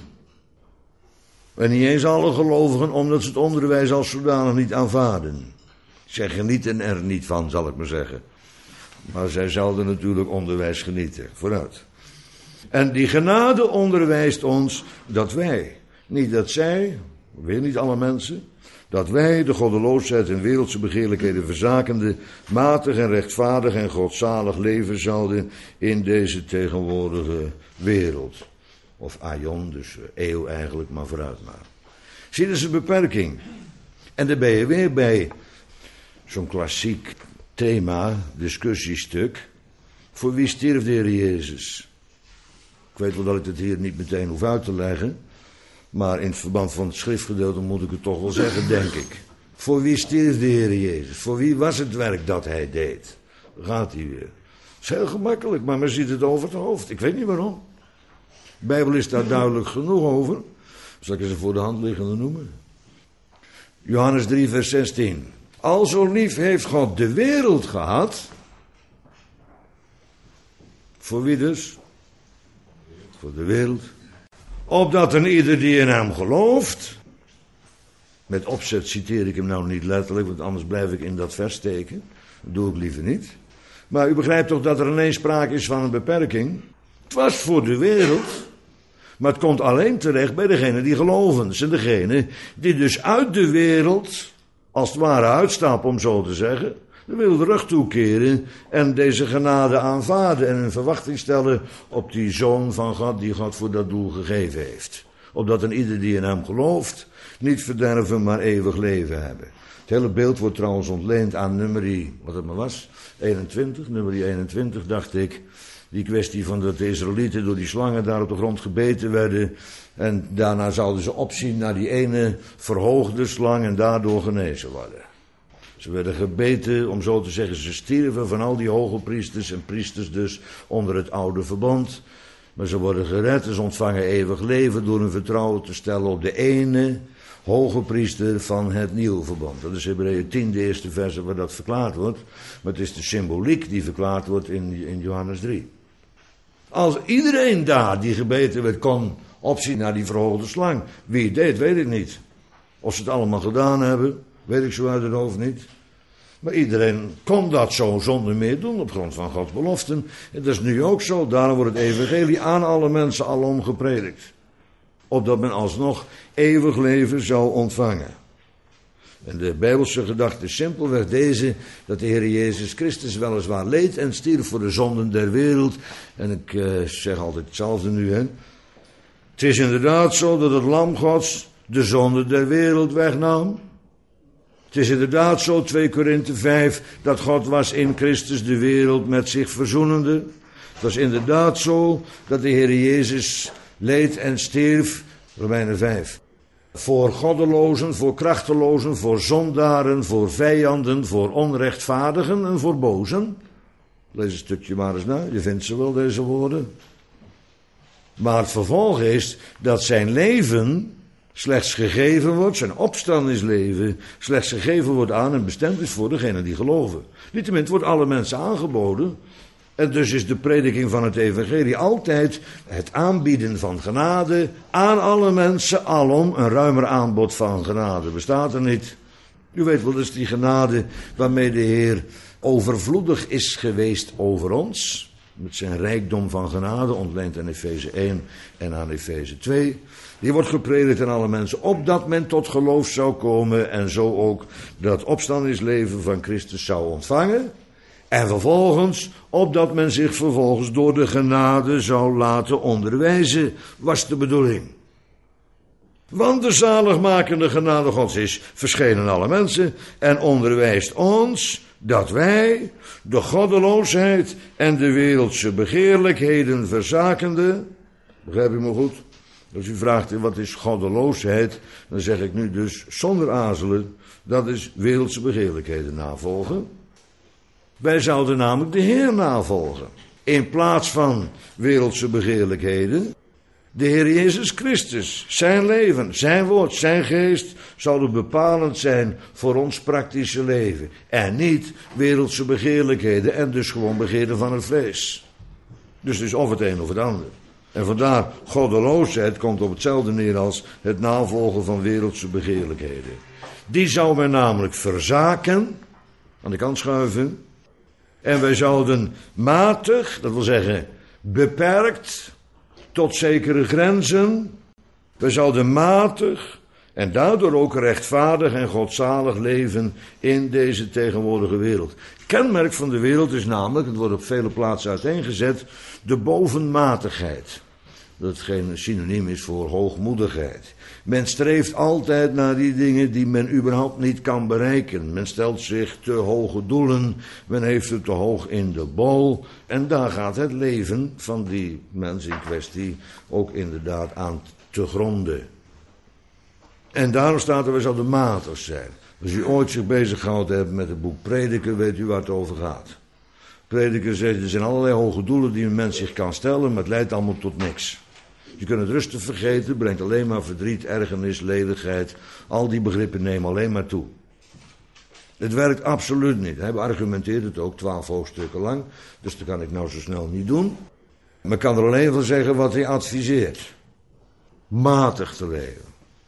En niet eens alle gelovigen, omdat ze het onderwijs als zodanig niet aanvaarden. Zij genieten er niet van, zal ik maar zeggen. Maar zij zouden natuurlijk onderwijs genieten. Vooruit. En die genade onderwijst ons dat wij, niet dat zij, weer niet alle mensen, dat wij de goddeloosheid en wereldse begeerlijkheden verzakende, matig en rechtvaardig en godzalig leven zouden in deze tegenwoordige wereld. Of aion, dus eeuw eigenlijk, maar vooruit maar. Zie, dat is een beperking. En dan ben je weer bij zo'n klassiek thema, discussiestuk. Voor wie stierf de Heer Jezus? Ik weet wel dat ik het hier niet meteen hoef uit te leggen. Maar in het verband van het schriftgedeelte moet ik het toch wel zeggen, denk ik. Voor wie stierf de Heer Jezus? Voor wie was het werk dat hij deed? Gaat hij weer. Het is heel gemakkelijk, maar men ziet het over het hoofd. Ik weet niet waarom. De Bijbel is daar duidelijk genoeg over. Zal ik ze voor de hand liggende noemen? Johannes drie, vers zestien. Al zo lief heeft God de wereld gehad. Voor wie dus? Voor de wereld. Opdat een ieder die in hem gelooft. Met opzet citeer ik hem nou niet letterlijk, want anders blijf ik in dat vers steken. Dat doe ik liever niet. Maar u begrijpt toch dat er ineens sprake is van een beperking. Het was voor de wereld. Maar het komt alleen terecht bij degenen die geloven. Dat zijn degenen die dus uit de wereld, als het ware uitstappen om zo te zeggen, de wereld rug toekeren en deze genade aanvaarden en een verwachting stellen op die Zoon van God die God voor dat doel gegeven heeft. Opdat een ieder die in hem gelooft niet verderven, maar eeuwig leven hebben. Het hele beeld wordt trouwens ontleend aan nummer, wat het maar was, eenentwintig, nummer eenentwintig dacht ik. Die kwestie van dat de Israëlieten door die slangen daar op de grond gebeten werden. En daarna zouden ze opzien naar die ene verhoogde slang en daardoor genezen worden. Ze werden gebeten, om zo te zeggen, ze stierven van al die hoge priesters en priesters dus onder het oude verbond. Maar ze worden gered en ze ontvangen eeuwig leven door hun vertrouwen te stellen op de ene hoge priester van het nieuwe verbond. Dat is Hebreeën tien, de eerste verse waar dat verklaard wordt. Maar het is de symboliek die verklaard wordt in, in Johannes drie. Als iedereen daar die gebeten werd kon opzien naar die verhoogde slang. Wie het deed, weet ik niet. Of ze het allemaal gedaan hebben, weet ik zo uit het hoofd niet. Maar iedereen kon dat zo zonder meer doen op grond van Gods beloften. En dat is nu ook zo. Daarom wordt het evangelie aan alle mensen alom gepredikt. Opdat men alsnog eeuwig leven zou ontvangen. En de Bijbelse gedachte is simpelweg deze, dat de Heer Jezus Christus weliswaar leed en stierf voor de zonden der wereld. En ik uh, zeg altijd hetzelfde nu, hè. Het is inderdaad zo dat het lam Gods de zonde der wereld wegnam. Het is inderdaad zo, twee Korinthe vijf, dat God was in Christus de wereld met zich verzoenende. Het was inderdaad zo dat de Heer Jezus leed en stierf, Romeinen vijf. Voor goddelozen, voor krachtelozen, voor zondaren, voor vijanden, voor onrechtvaardigen en voor bozen. Lees een stukje maar eens na, je vindt ze wel, deze woorden. Maar het vervolg is dat zijn leven slechts gegeven wordt, zijn opstandingsleven slechts gegeven wordt aan en bestemd is voor degenen die geloven. Niettemin, het wordt alle mensen aangeboden. En dus is de prediking van het evangelie altijd het aanbieden van genade aan alle mensen, alom. Een ruimer aanbod van genade bestaat er niet. U weet wel, dus die genade waarmee de Heer overvloedig is geweest over ons. Met zijn rijkdom van genade, ontleend aan Efeze één en aan Efeze twee. Die wordt gepredikt aan alle mensen, opdat men tot geloof zou komen en zo ook dat opstandingsleven van Christus zou ontvangen. En vervolgens, opdat men zich vervolgens door de genade zou laten onderwijzen, was de bedoeling. Want de zaligmakende genade Gods is verschenen aan alle mensen en onderwijst ons dat wij de goddeloosheid en de wereldse begeerlijkheden verzakende, begrijp u me goed? Als u vraagt wat is goddeloosheid, dan zeg ik nu dus zonder aarzelen, dat is wereldse begeerlijkheden navolgen. Wij zouden namelijk de Heer navolgen. In plaats van wereldse begeerlijkheden. De Heer Jezus Christus, zijn leven, zijn woord, zijn geest zouden bepalend zijn voor ons praktische leven. En niet wereldse begeerlijkheden en dus gewoon begeerden van het vlees. Dus het is of het een of het ander. En vandaar, goddeloosheid komt op hetzelfde neer als het navolgen van wereldse begeerlijkheden. Die zou men namelijk verzaken, aan de kant schuiven. En wij zouden matig, dat wil zeggen beperkt, tot zekere grenzen. Wij zouden matig en daardoor ook rechtvaardig en godzalig leven in deze tegenwoordige wereld. Het kenmerk van de wereld is namelijk, het wordt op vele plaatsen uiteengezet, de bovenmatigheid. Dat geen synoniem is voor hoogmoedigheid. Men streeft altijd naar die dingen die men überhaupt niet kan bereiken. Men stelt zich te hoge doelen, men heeft het te hoog in de bol. En daar gaat het leven van die mens in kwestie ook inderdaad aan te gronden. En daarom staat er, wij zouden matig zijn. Als u ooit zich bezig gehouden hebt met het boek Prediker, weet u waar het over gaat. Prediker zegt, er zijn allerlei hoge doelen die een mens zich kan stellen, maar het leidt allemaal tot niks. Je kunt het rustig vergeten, brengt alleen maar verdriet, ergernis, ledigheid. Al die begrippen nemen alleen maar toe. Het werkt absoluut niet. Hij beargumenteert het ook twaalf hoofdstukken lang, dus dat kan ik nou zo snel niet doen. Maar ik kan er alleen van zeggen wat hij adviseert. Matig te leven.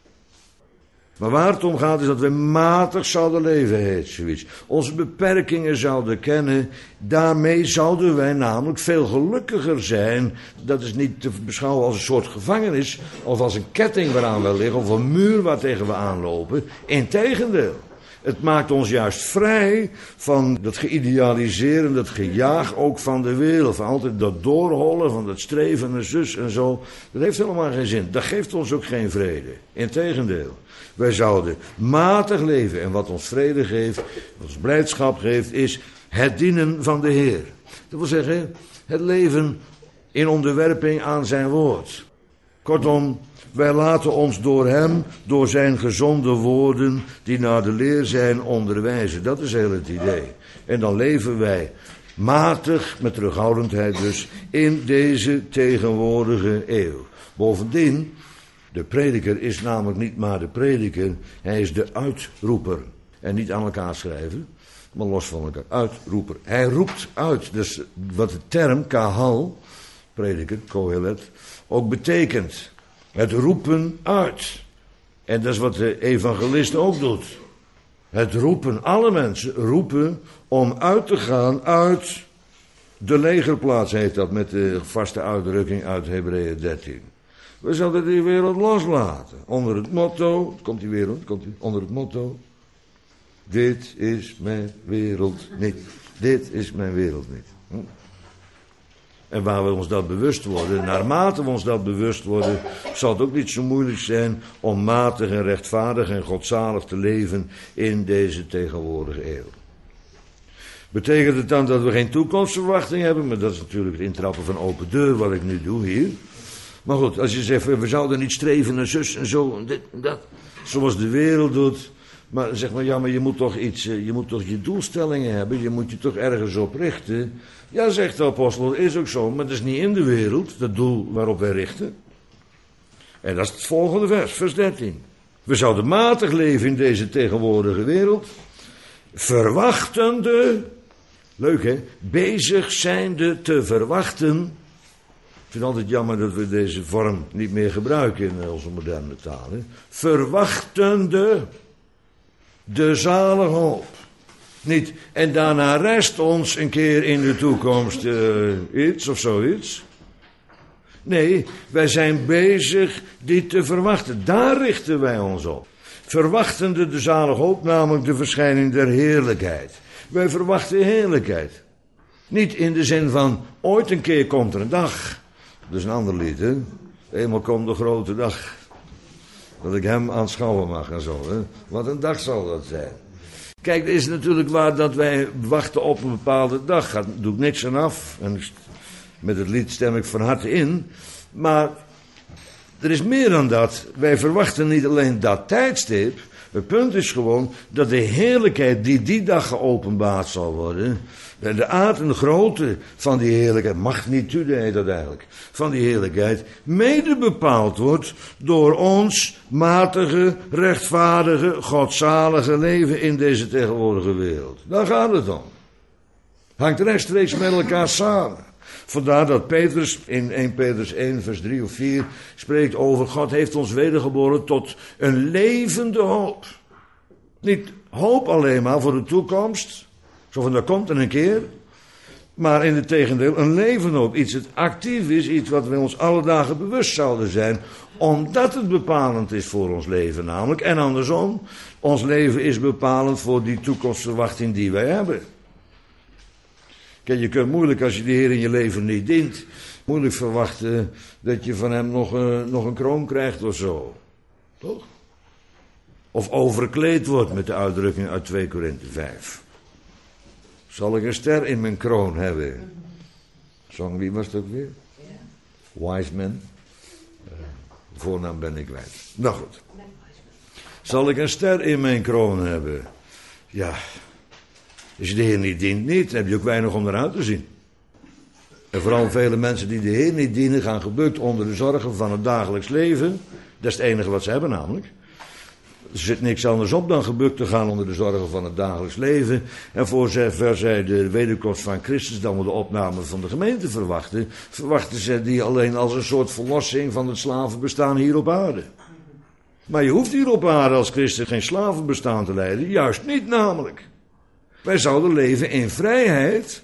Maar waar het om gaat is dat we matig zouden leven, heet zoiets. Onze beperkingen zouden kennen. Daarmee zouden wij namelijk veel gelukkiger zijn. Dat is niet te beschouwen als een soort gevangenis. Of als een ketting waaraan we liggen. Of een muur waar tegen we aanlopen. Integendeel. Het maakt ons juist vrij van dat geïdealiseren, dat gejaag ook van de wereld. Van altijd dat doorhollen, van dat streven en zus en zo. Dat heeft helemaal geen zin. Dat geeft ons ook geen vrede. Integendeel. Wij zouden matig leven. En wat ons vrede geeft, wat ons blijdschap geeft, is het dienen van de Heer. Dat wil zeggen, het leven in onderwerping aan zijn woord. Kortom, wij laten ons door hem, door zijn gezonde woorden, die naar de leer zijn, onderwijzen. Dat is heel het idee. En dan leven wij matig, met terughoudendheid dus, in deze tegenwoordige eeuw. Bovendien, de prediker is namelijk niet maar de prediker, hij is de uitroeper. En niet aan elkaar schrijven, maar los van elkaar. Uitroeper. Hij roept uit. Dus wat de term kahal, prediker, kohelet, ook betekent. Het roepen uit. En dat is wat de evangelist ook doet. Het roepen, alle mensen roepen om uit te gaan uit de legerplaats, heet dat met de vaste uitdrukking uit Hebreeën dertien. We zouden die wereld loslaten. Onder het motto, komt die wereld, komt die, onder het motto. Dit is mijn wereld niet. Dit is mijn wereld niet. Hm? En waar we ons dat bewust worden, naarmate we ons dat bewust worden, zal het ook niet zo moeilijk zijn om matig en rechtvaardig en godzalig te leven in deze tegenwoordige eeuw. Betekent het dan dat we geen toekomstverwachting hebben? Maar dat is natuurlijk het intrappen van open deur wat ik nu doe hier. Maar goed, als je zegt, we zouden niet streven naar zus en zo en dit en dat, zoals de wereld doet. Maar zeg maar, ja, maar je moet toch iets, je moet toch je doelstellingen hebben, je moet je toch ergens op richten. Ja, zegt de apostel, dat is ook zo, maar dat is niet in de wereld, dat doel waarop wij richten. En dat is het volgende vers, vers dertien. We zouden matig leven in deze tegenwoordige wereld, verwachtende, leuk hè, bezig zijnde te verwachten. Ik vind het altijd jammer dat we deze vorm niet meer gebruiken in onze moderne taal. Hè. Verwachtende de zalige hoop. Niet, en daarna rest ons een keer in de toekomst uh, iets of zoiets. Nee, wij zijn bezig dit te verwachten. Daar richten wij ons op. Verwachtende de zalige hoop, namelijk de verschijning der heerlijkheid. Wij verwachten heerlijkheid. Niet in de zin van, ooit een keer komt er een dag. Dat is een ander lied, hè. Eenmaal komt de grote dag. Dat ik hem aanschouwen mag en zo, hè. Wat een dag zal dat zijn. Kijk, het is natuurlijk waar dat wij wachten op een bepaalde dag. Daar doe ik niks aan af. En met het lied stem ik van harte in. Maar er is meer dan dat. Wij verwachten niet alleen dat tijdstip. Het punt is gewoon dat de heerlijkheid die die dag geopenbaard zal worden, de aard en de grootte van die heerlijkheid, magnitude heet dat eigenlijk, van die heerlijkheid, mede bepaald wordt door ons matige, rechtvaardige, godzalige leven in deze tegenwoordige wereld. Daar gaat het om. Hangt rechtstreeks met elkaar samen. Vandaar dat Petrus in eerste Petrus één vers drie of vier spreekt over God heeft ons wedergeboren tot een levende hoop. Niet hoop alleen maar voor de toekomst, zo van dat komt er een keer, maar in het tegendeel een levende hoop. Iets dat actief is, iets wat we ons alle dagen bewust zouden zijn, omdat het bepalend is voor ons leven namelijk. En andersom, ons leven is bepalend voor die toekomstverwachting die wij hebben. Kijk, je kunt moeilijk, als je de Heer in je leven niet dient, moeilijk verwachten dat je van hem nog, uh, nog een kroon krijgt of zo. Toch? Of overkleed wordt met de uitdrukking uit twee Korinthe vijf. Zal ik een ster in mijn kroon hebben? Zong, wie was het ook weer? Wise man. Uh, voornaam ben ik kwijt. Nou goed. Zal ik een ster in mijn kroon hebben? Ja, als je de Heer niet dient niet, dan heb je ook weinig om eruit te zien. En vooral vele mensen die de Heer niet dienen, gaan gebukt onder de zorgen van het dagelijks leven. Dat is het enige wat ze hebben namelijk. Er zit niks anders op dan gebukt te gaan onder de zorgen van het dagelijks leven. En voor zover zij de wederkomst van Christus, dan we de opname van de gemeente verwachten, verwachten ze die alleen als een soort verlossing van het slavenbestaan hier op aarde. Maar je hoeft hier op aarde als christen geen slavenbestaan te leiden, juist niet namelijk. Wij zouden leven in vrijheid.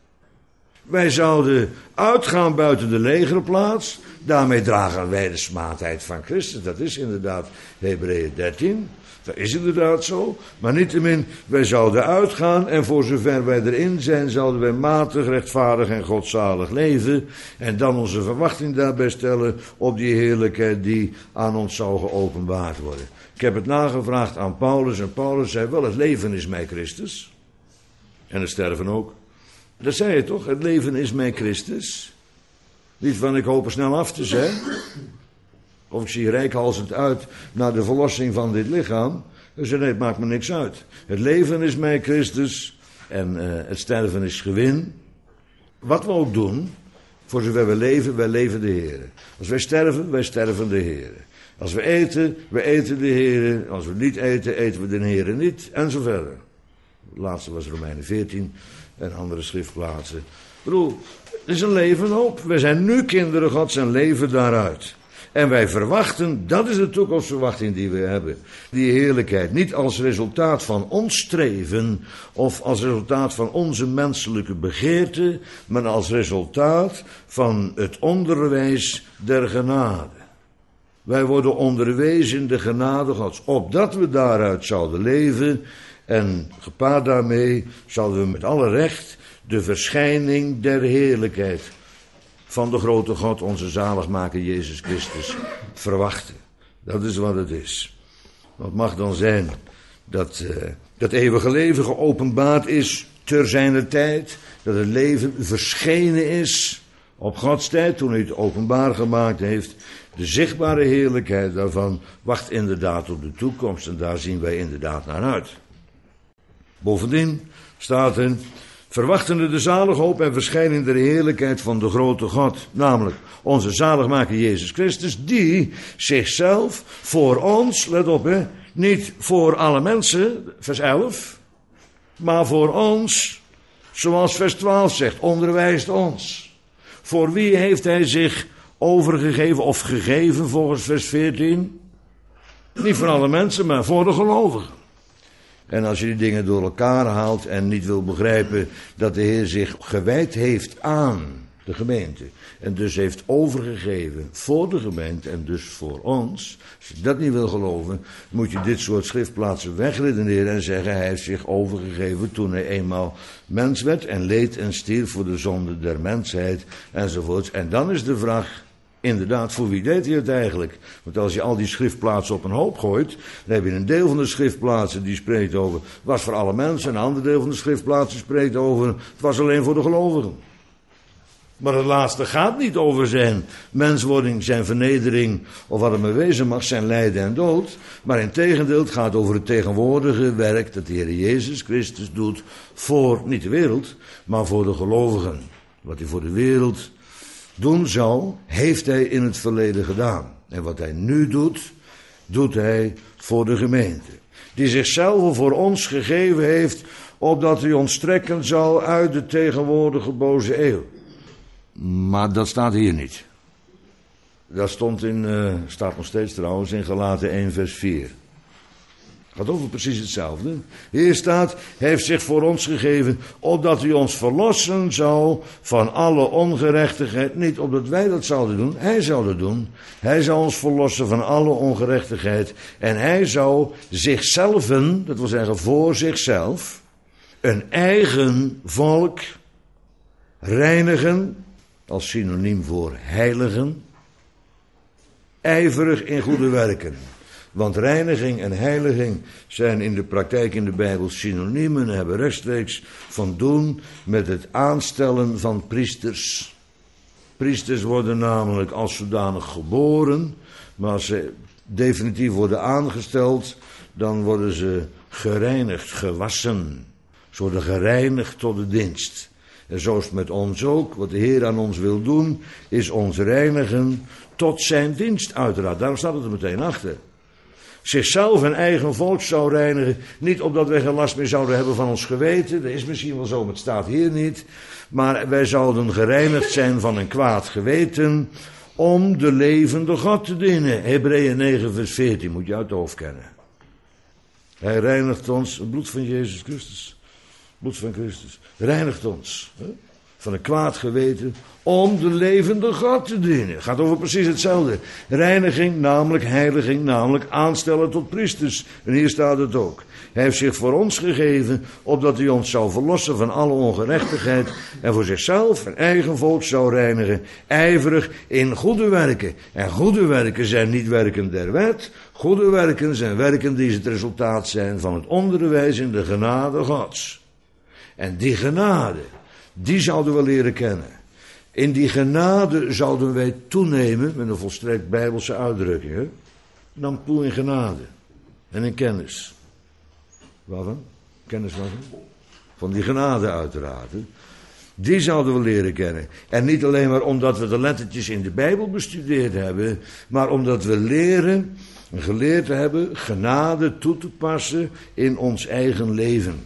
Wij zouden uitgaan buiten de legerplaats. Daarmee dragen wij de smaadheid van Christus. Dat is inderdaad Hebreeën dertien. Dat is inderdaad zo. Maar niettemin, wij zouden uitgaan. En voor zover wij erin zijn, zouden wij matig, rechtvaardig en godzalig leven. En dan onze verwachting daarbij stellen op die heerlijkheid die aan ons zou geopenbaard worden. Ik heb het nagevraagd aan Paulus. En Paulus zei wel, het leven is mij Christus. En het sterven ook. Dat zei je toch? Het leven is mij Christus. Niet van ik hoop er snel af te zijn. Of ik zie reikhalzend uit naar de verlossing van dit lichaam. Dus nee, het maakt me niks uit. Het leven is mij Christus. En uh, het sterven is gewin. Wat we ook doen. Voor zover we leven, wij leven de Heer. Als wij sterven, wij sterven de Heer. Als we eten, we eten de Heer. Als we niet eten, eten we de Heer niet. En zo verder. Het laatste was Romeinen veertien. En andere schriftplaatsen. Ik bedoel, het is een leven hoop. We zijn nu kinderen Gods en leven daaruit. En wij verwachten, dat is de toekomstverwachting die we hebben. Die heerlijkheid. Niet als resultaat van ons streven. Of als resultaat van onze menselijke begeerte. Maar als resultaat van het onderwijs der genade. Wij worden onderwezen in de genade Gods. Opdat we daaruit zouden leven. En gepaard daarmee zouden we met alle recht de verschijning der heerlijkheid van de grote God, onze zaligmaker Jezus Christus, verwachten. Dat is wat het is. Wat mag dan zijn dat uh, dat eeuwige leven geopenbaard is ter zijner tijd, dat het leven verschenen is op Gods tijd, toen hij het openbaar gemaakt heeft. De zichtbare heerlijkheid daarvan wacht inderdaad op de toekomst en daar zien wij inderdaad naar uit. Bovendien staat er, verwachtende de zalighoop en verschijning der heerlijkheid van de grote God, namelijk onze zaligmaker Jezus Christus, die zichzelf voor ons, let op hè, niet voor alle mensen, vers elf, maar voor ons, zoals vers twaalf zegt, onderwijst ons. Voor wie heeft hij zich overgegeven of gegeven volgens vers veertien? Niet voor alle mensen, maar voor de gelovigen. En als je die dingen door elkaar haalt en niet wil begrijpen dat de Heer zich gewijd heeft aan de gemeente. En dus heeft overgegeven voor de gemeente en dus voor ons. Als je dat niet wil geloven, moet je dit soort schriftplaatsen wegredeneren en zeggen hij heeft zich overgegeven toen hij eenmaal mens werd en leed en stierf voor de zonde der mensheid enzovoorts. En dan is de vraag, inderdaad, voor wie deed hij het eigenlijk? Want als je al die schriftplaatsen op een hoop gooit, dan heb je een deel van de schriftplaatsen die spreekt over, was voor alle mensen, en een ander deel van de schriftplaatsen spreekt over, het was alleen voor de gelovigen. Maar het laatste gaat niet over zijn menswording, zijn vernedering, of wat het maar wezen mag, zijn lijden en dood. Maar integendeel, het gaat over het tegenwoordige werk dat de Heer Jezus Christus doet voor, niet de wereld, maar voor de gelovigen. Wat hij voor de wereld doen zou, heeft hij in het verleden gedaan. En wat hij nu doet, doet hij voor de gemeente. Die zichzelf voor ons gegeven heeft, opdat hij ons trekken zou uit de tegenwoordige boze eeuw. Maar dat staat hier niet. Dat stond in, uh, staat nog steeds trouwens, in Galaten één vers vier. Gaat over precies hetzelfde. Hier staat, hij heeft zich voor ons gegeven, opdat hij ons verlossen zou van alle ongerechtigheid. Niet opdat wij dat zouden doen, hij zou dat doen. Hij zou ons verlossen van alle ongerechtigheid. En hij zou zichzelven, dat wil zeggen voor zichzelf, een eigen volk reinigen, als synoniem voor heiligen, ijverig in goede werken. Want reiniging en heiliging zijn in de praktijk in de Bijbel synoniemen en hebben rechtstreeks van doen met het aanstellen van priesters. Priesters worden namelijk als zodanig geboren, maar als ze definitief worden aangesteld, dan worden ze gereinigd, gewassen. Ze worden gereinigd tot de dienst. En zo is het met ons ook. Wat de Heer aan ons wil doen, is ons reinigen tot zijn dienst uiteraard. Daarom staat het er meteen achter. Zichzelf en eigen volk zou reinigen. Niet opdat wij geen last meer zouden hebben van ons geweten. Dat is misschien wel zo, maar het staat hier niet. Maar wij zouden gereinigd zijn van een kwaad geweten, om de levende God te dienen. Hebreeën negen vers veertien moet je uit het hoofd kennen. Hij reinigt ons, het bloed van Jezus Christus. Het bloed van Christus. Reinigt ons. Hè? Van een kwaad geweten, om de levende God te dienen. Het gaat over precies hetzelfde. Reiniging, namelijk heiliging, namelijk aanstellen tot priesters. En hier staat het ook. Hij heeft zich voor ons gegeven, opdat hij ons zou verlossen van alle ongerechtigheid en voor zichzelf en eigen volk zou reinigen, ijverig in goede werken. En goede werken zijn niet werken der wet. Goede werken zijn werken die het resultaat zijn van het onderwijs in de genade Gods. En die genade, die zouden we leren kennen. In die genade zouden wij toenemen, met een volstrekt bijbelse uitdrukking. Hè? Nam toe in genade en in kennis. Waarvan? Kennis waarvan? Van die genade uiteraard. Hè? Die zouden we leren kennen. En niet alleen maar omdat we de lettertjes in de Bijbel bestudeerd hebben, maar omdat we leren en geleerd hebben genade toe te passen in ons eigen leven.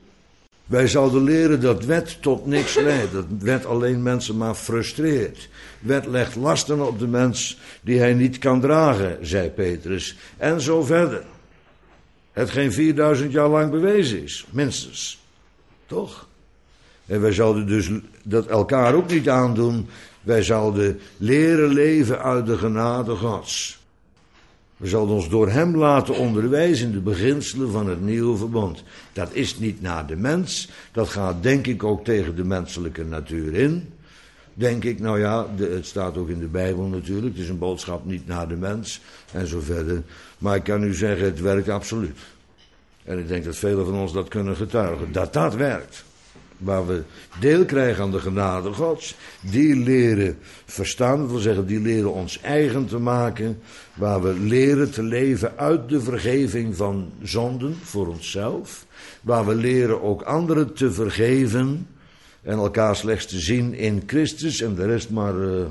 Wij zouden leren dat wet tot niks leidt. Dat wet alleen mensen maar frustreert. Wet legt lasten op de mens die hij niet kan dragen, zei Petrus. En zo verder. Hetgeen vierduizend jaar lang bewezen is, minstens. Toch? En wij zouden dus dat elkaar ook niet aandoen. Wij zouden leren leven uit de genade Gods. We zouden ons door hem laten onderwijzen in de beginselen van het nieuwe verbond. Dat is niet naar de mens. Dat gaat denk ik ook tegen de menselijke natuur in. Denk ik, nou ja, de, het staat ook in de Bijbel natuurlijk. Het is een boodschap niet naar de mens en zo verder. Maar ik kan u zeggen, het werkt absoluut. En ik denk dat velen van ons dat kunnen getuigen. Dat dat werkt. Waar we deel krijgen aan de genade Gods. Die leren verstaan, dat wil zeggen, die leren ons eigen te maken. Waar we leren te leven uit de vergeving van zonden voor onszelf. Waar we leren ook anderen te vergeven. En elkaar slechts te zien in Christus en de rest maar uh,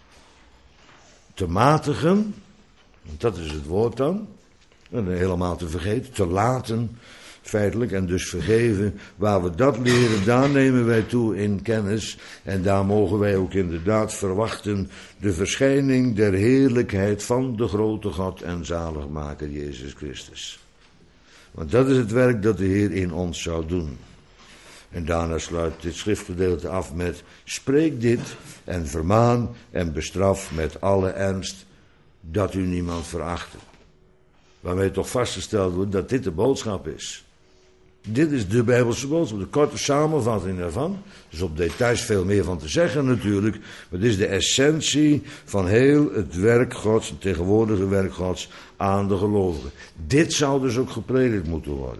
te matigen. Dat is het woord dan. En helemaal te vergeten, te laten. Feitelijk, en dus vergeven. Waar we dat leren, daar nemen wij toe in kennis. En daar mogen wij ook inderdaad verwachten de verschijning der heerlijkheid van de grote God en zaligmaker Jezus Christus. Want dat is het werk dat de Heer in ons zou doen. En daarna sluit dit schriftgedeelte af met: spreek dit en vermaan en bestraf met alle ernst, dat u niemand verachte. Waarmee toch vastgesteld wordt dat dit de boodschap is. Dit is de Bijbelse boodschap, de korte samenvatting daarvan. Er is op details veel meer van te zeggen natuurlijk. Maar dit is de essentie van heel het werk Gods, het tegenwoordige werk Gods aan de gelovigen. Dit zou dus ook gepredikt moeten worden.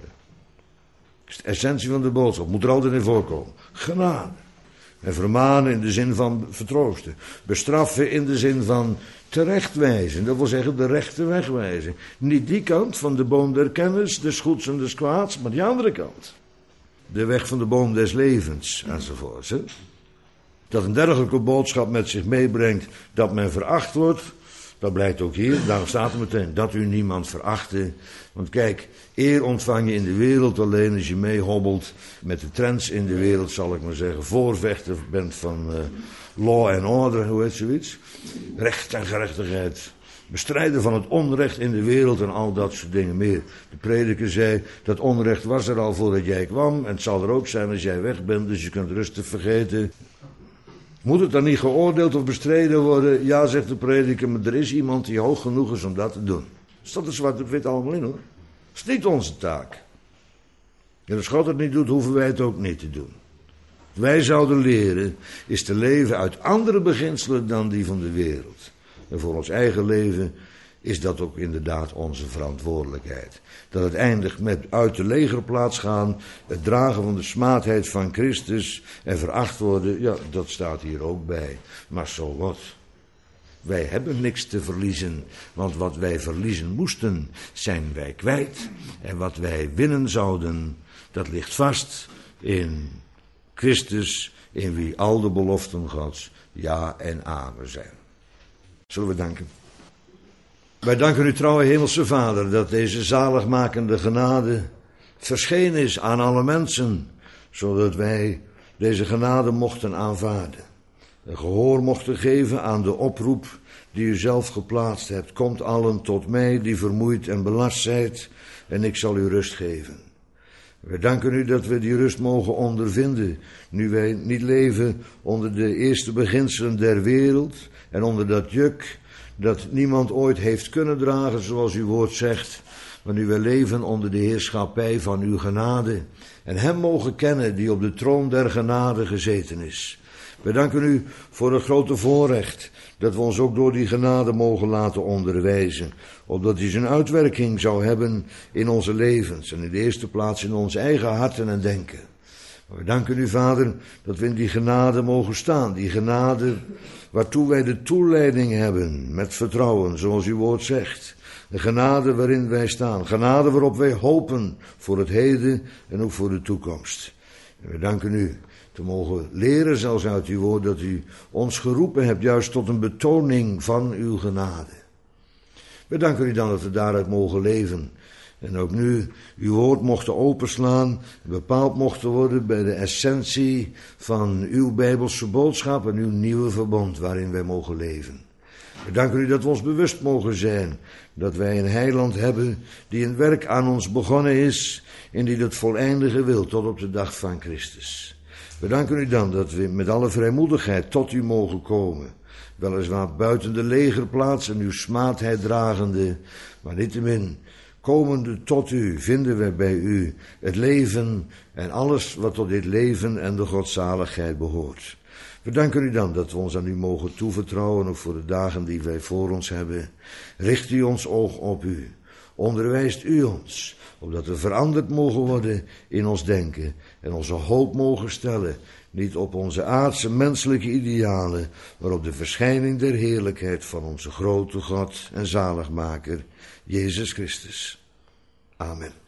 Dat is de essentie van de boodschap, moet er altijd in voorkomen. Genade. En vermanen in de zin van vertroosten. Bestraffen in de zin van terechtwijzen. Dat wil zeggen de rechte weg wijzen. Niet die kant van de boom der kennis, des goeds en des kwaads, maar die andere kant. De weg van de boom des levens enzovoorts. Hè? Dat een dergelijke boodschap met zich meebrengt dat men veracht wordt. Dat blijkt ook hier, daarom staat er meteen, dat u niemand verachte. Want kijk, eer ontvang je in de wereld alleen als je meehobbelt met de trends in de wereld, zal ik maar zeggen. Voorvechter bent van uh, law and order, hoe heet zoiets? Recht en gerechtigheid. Bestrijden van het onrecht in de wereld en al dat soort dingen meer. De prediker zei, dat onrecht was er al voordat jij kwam en het zal er ook zijn als jij weg bent, dus je kunt rustig vergeten. Moet het dan niet geoordeeld of bestreden worden? Ja, zegt de prediker, maar er is iemand die hoog genoeg is om dat te doen. Staat er zwart op wit allemaal in hoor. Dat is niet onze taak. En als God het niet doet, hoeven wij het ook niet te doen. Wat wij zouden leren, is te leven uit andere beginselen dan die van de wereld. En voor ons eigen leven is dat ook inderdaad onze verantwoordelijkheid. Dat het eindigt met uit de legerplaats gaan, het dragen van de smaadheid van Christus en veracht worden, ja, dat staat hier ook bij. Maar zo wat. Wij hebben niks te verliezen, want wat wij verliezen moesten, zijn wij kwijt. En wat wij winnen zouden, dat ligt vast in Christus, in wie al de beloften Gods ja en amen zijn. Zullen we danken? Wij danken u, trouwe hemelse Vader, dat deze zaligmakende genade verschenen is aan alle mensen, zodat wij deze genade mochten aanvaarden. En gehoor mochten geven aan de oproep die u zelf geplaatst hebt. Komt allen tot mij die vermoeid en belast zijt, en ik zal u rust geven. We danken u dat we die rust mogen ondervinden, nu wij niet leven onder de eerste beginselen der wereld en onder dat juk dat niemand ooit heeft kunnen dragen, zoals uw woord zegt, maar nu wij leven onder de heerschappij van uw genade en hem mogen kennen die op de troon der genade gezeten is. We danken u voor het grote voorrecht dat we ons ook door die genade mogen laten onderwijzen, opdat die zijn uitwerking zou hebben in onze levens en in de eerste plaats in onze eigen harten en denken. Maar we danken u, Vader, dat we in die genade mogen staan, die genade waartoe wij de toeleiding hebben met vertrouwen, zoals uw woord zegt. De genade waarin wij staan, genade waarop wij hopen voor het heden en ook voor de toekomst. En we danken u te mogen leren, zelfs uit uw woord, dat u ons geroepen hebt juist tot een betoning van uw genade. We danken u dan dat we daaruit mogen leven. En ook nu uw woord mochten openslaan, bepaald mochten worden bij de essentie van uw Bijbelse boodschap en uw nieuwe verbond waarin wij mogen leven. We danken u dat we ons bewust mogen zijn dat wij een heiland hebben die een werk aan ons begonnen is en die dat voleindigen wil tot op de dag van Christus. We danken u dan dat we met alle vrijmoedigheid tot u mogen komen. Weliswaar buiten de legerplaats en uw smaadheid dragende, maar niettemin komende tot u vinden wij bij u het leven en alles wat tot dit leven en de godzaligheid behoort. We danken u dan dat we ons aan u mogen toevertrouwen, ook voor de dagen die wij voor ons hebben. Richt u ons oog op u. Onderwijst u ons, opdat we veranderd mogen worden in ons denken en onze hoop mogen stellen, niet op onze aardse menselijke idealen, maar op de verschijning der heerlijkheid van onze grote God en zaligmaker, Jezus Christus. Amen.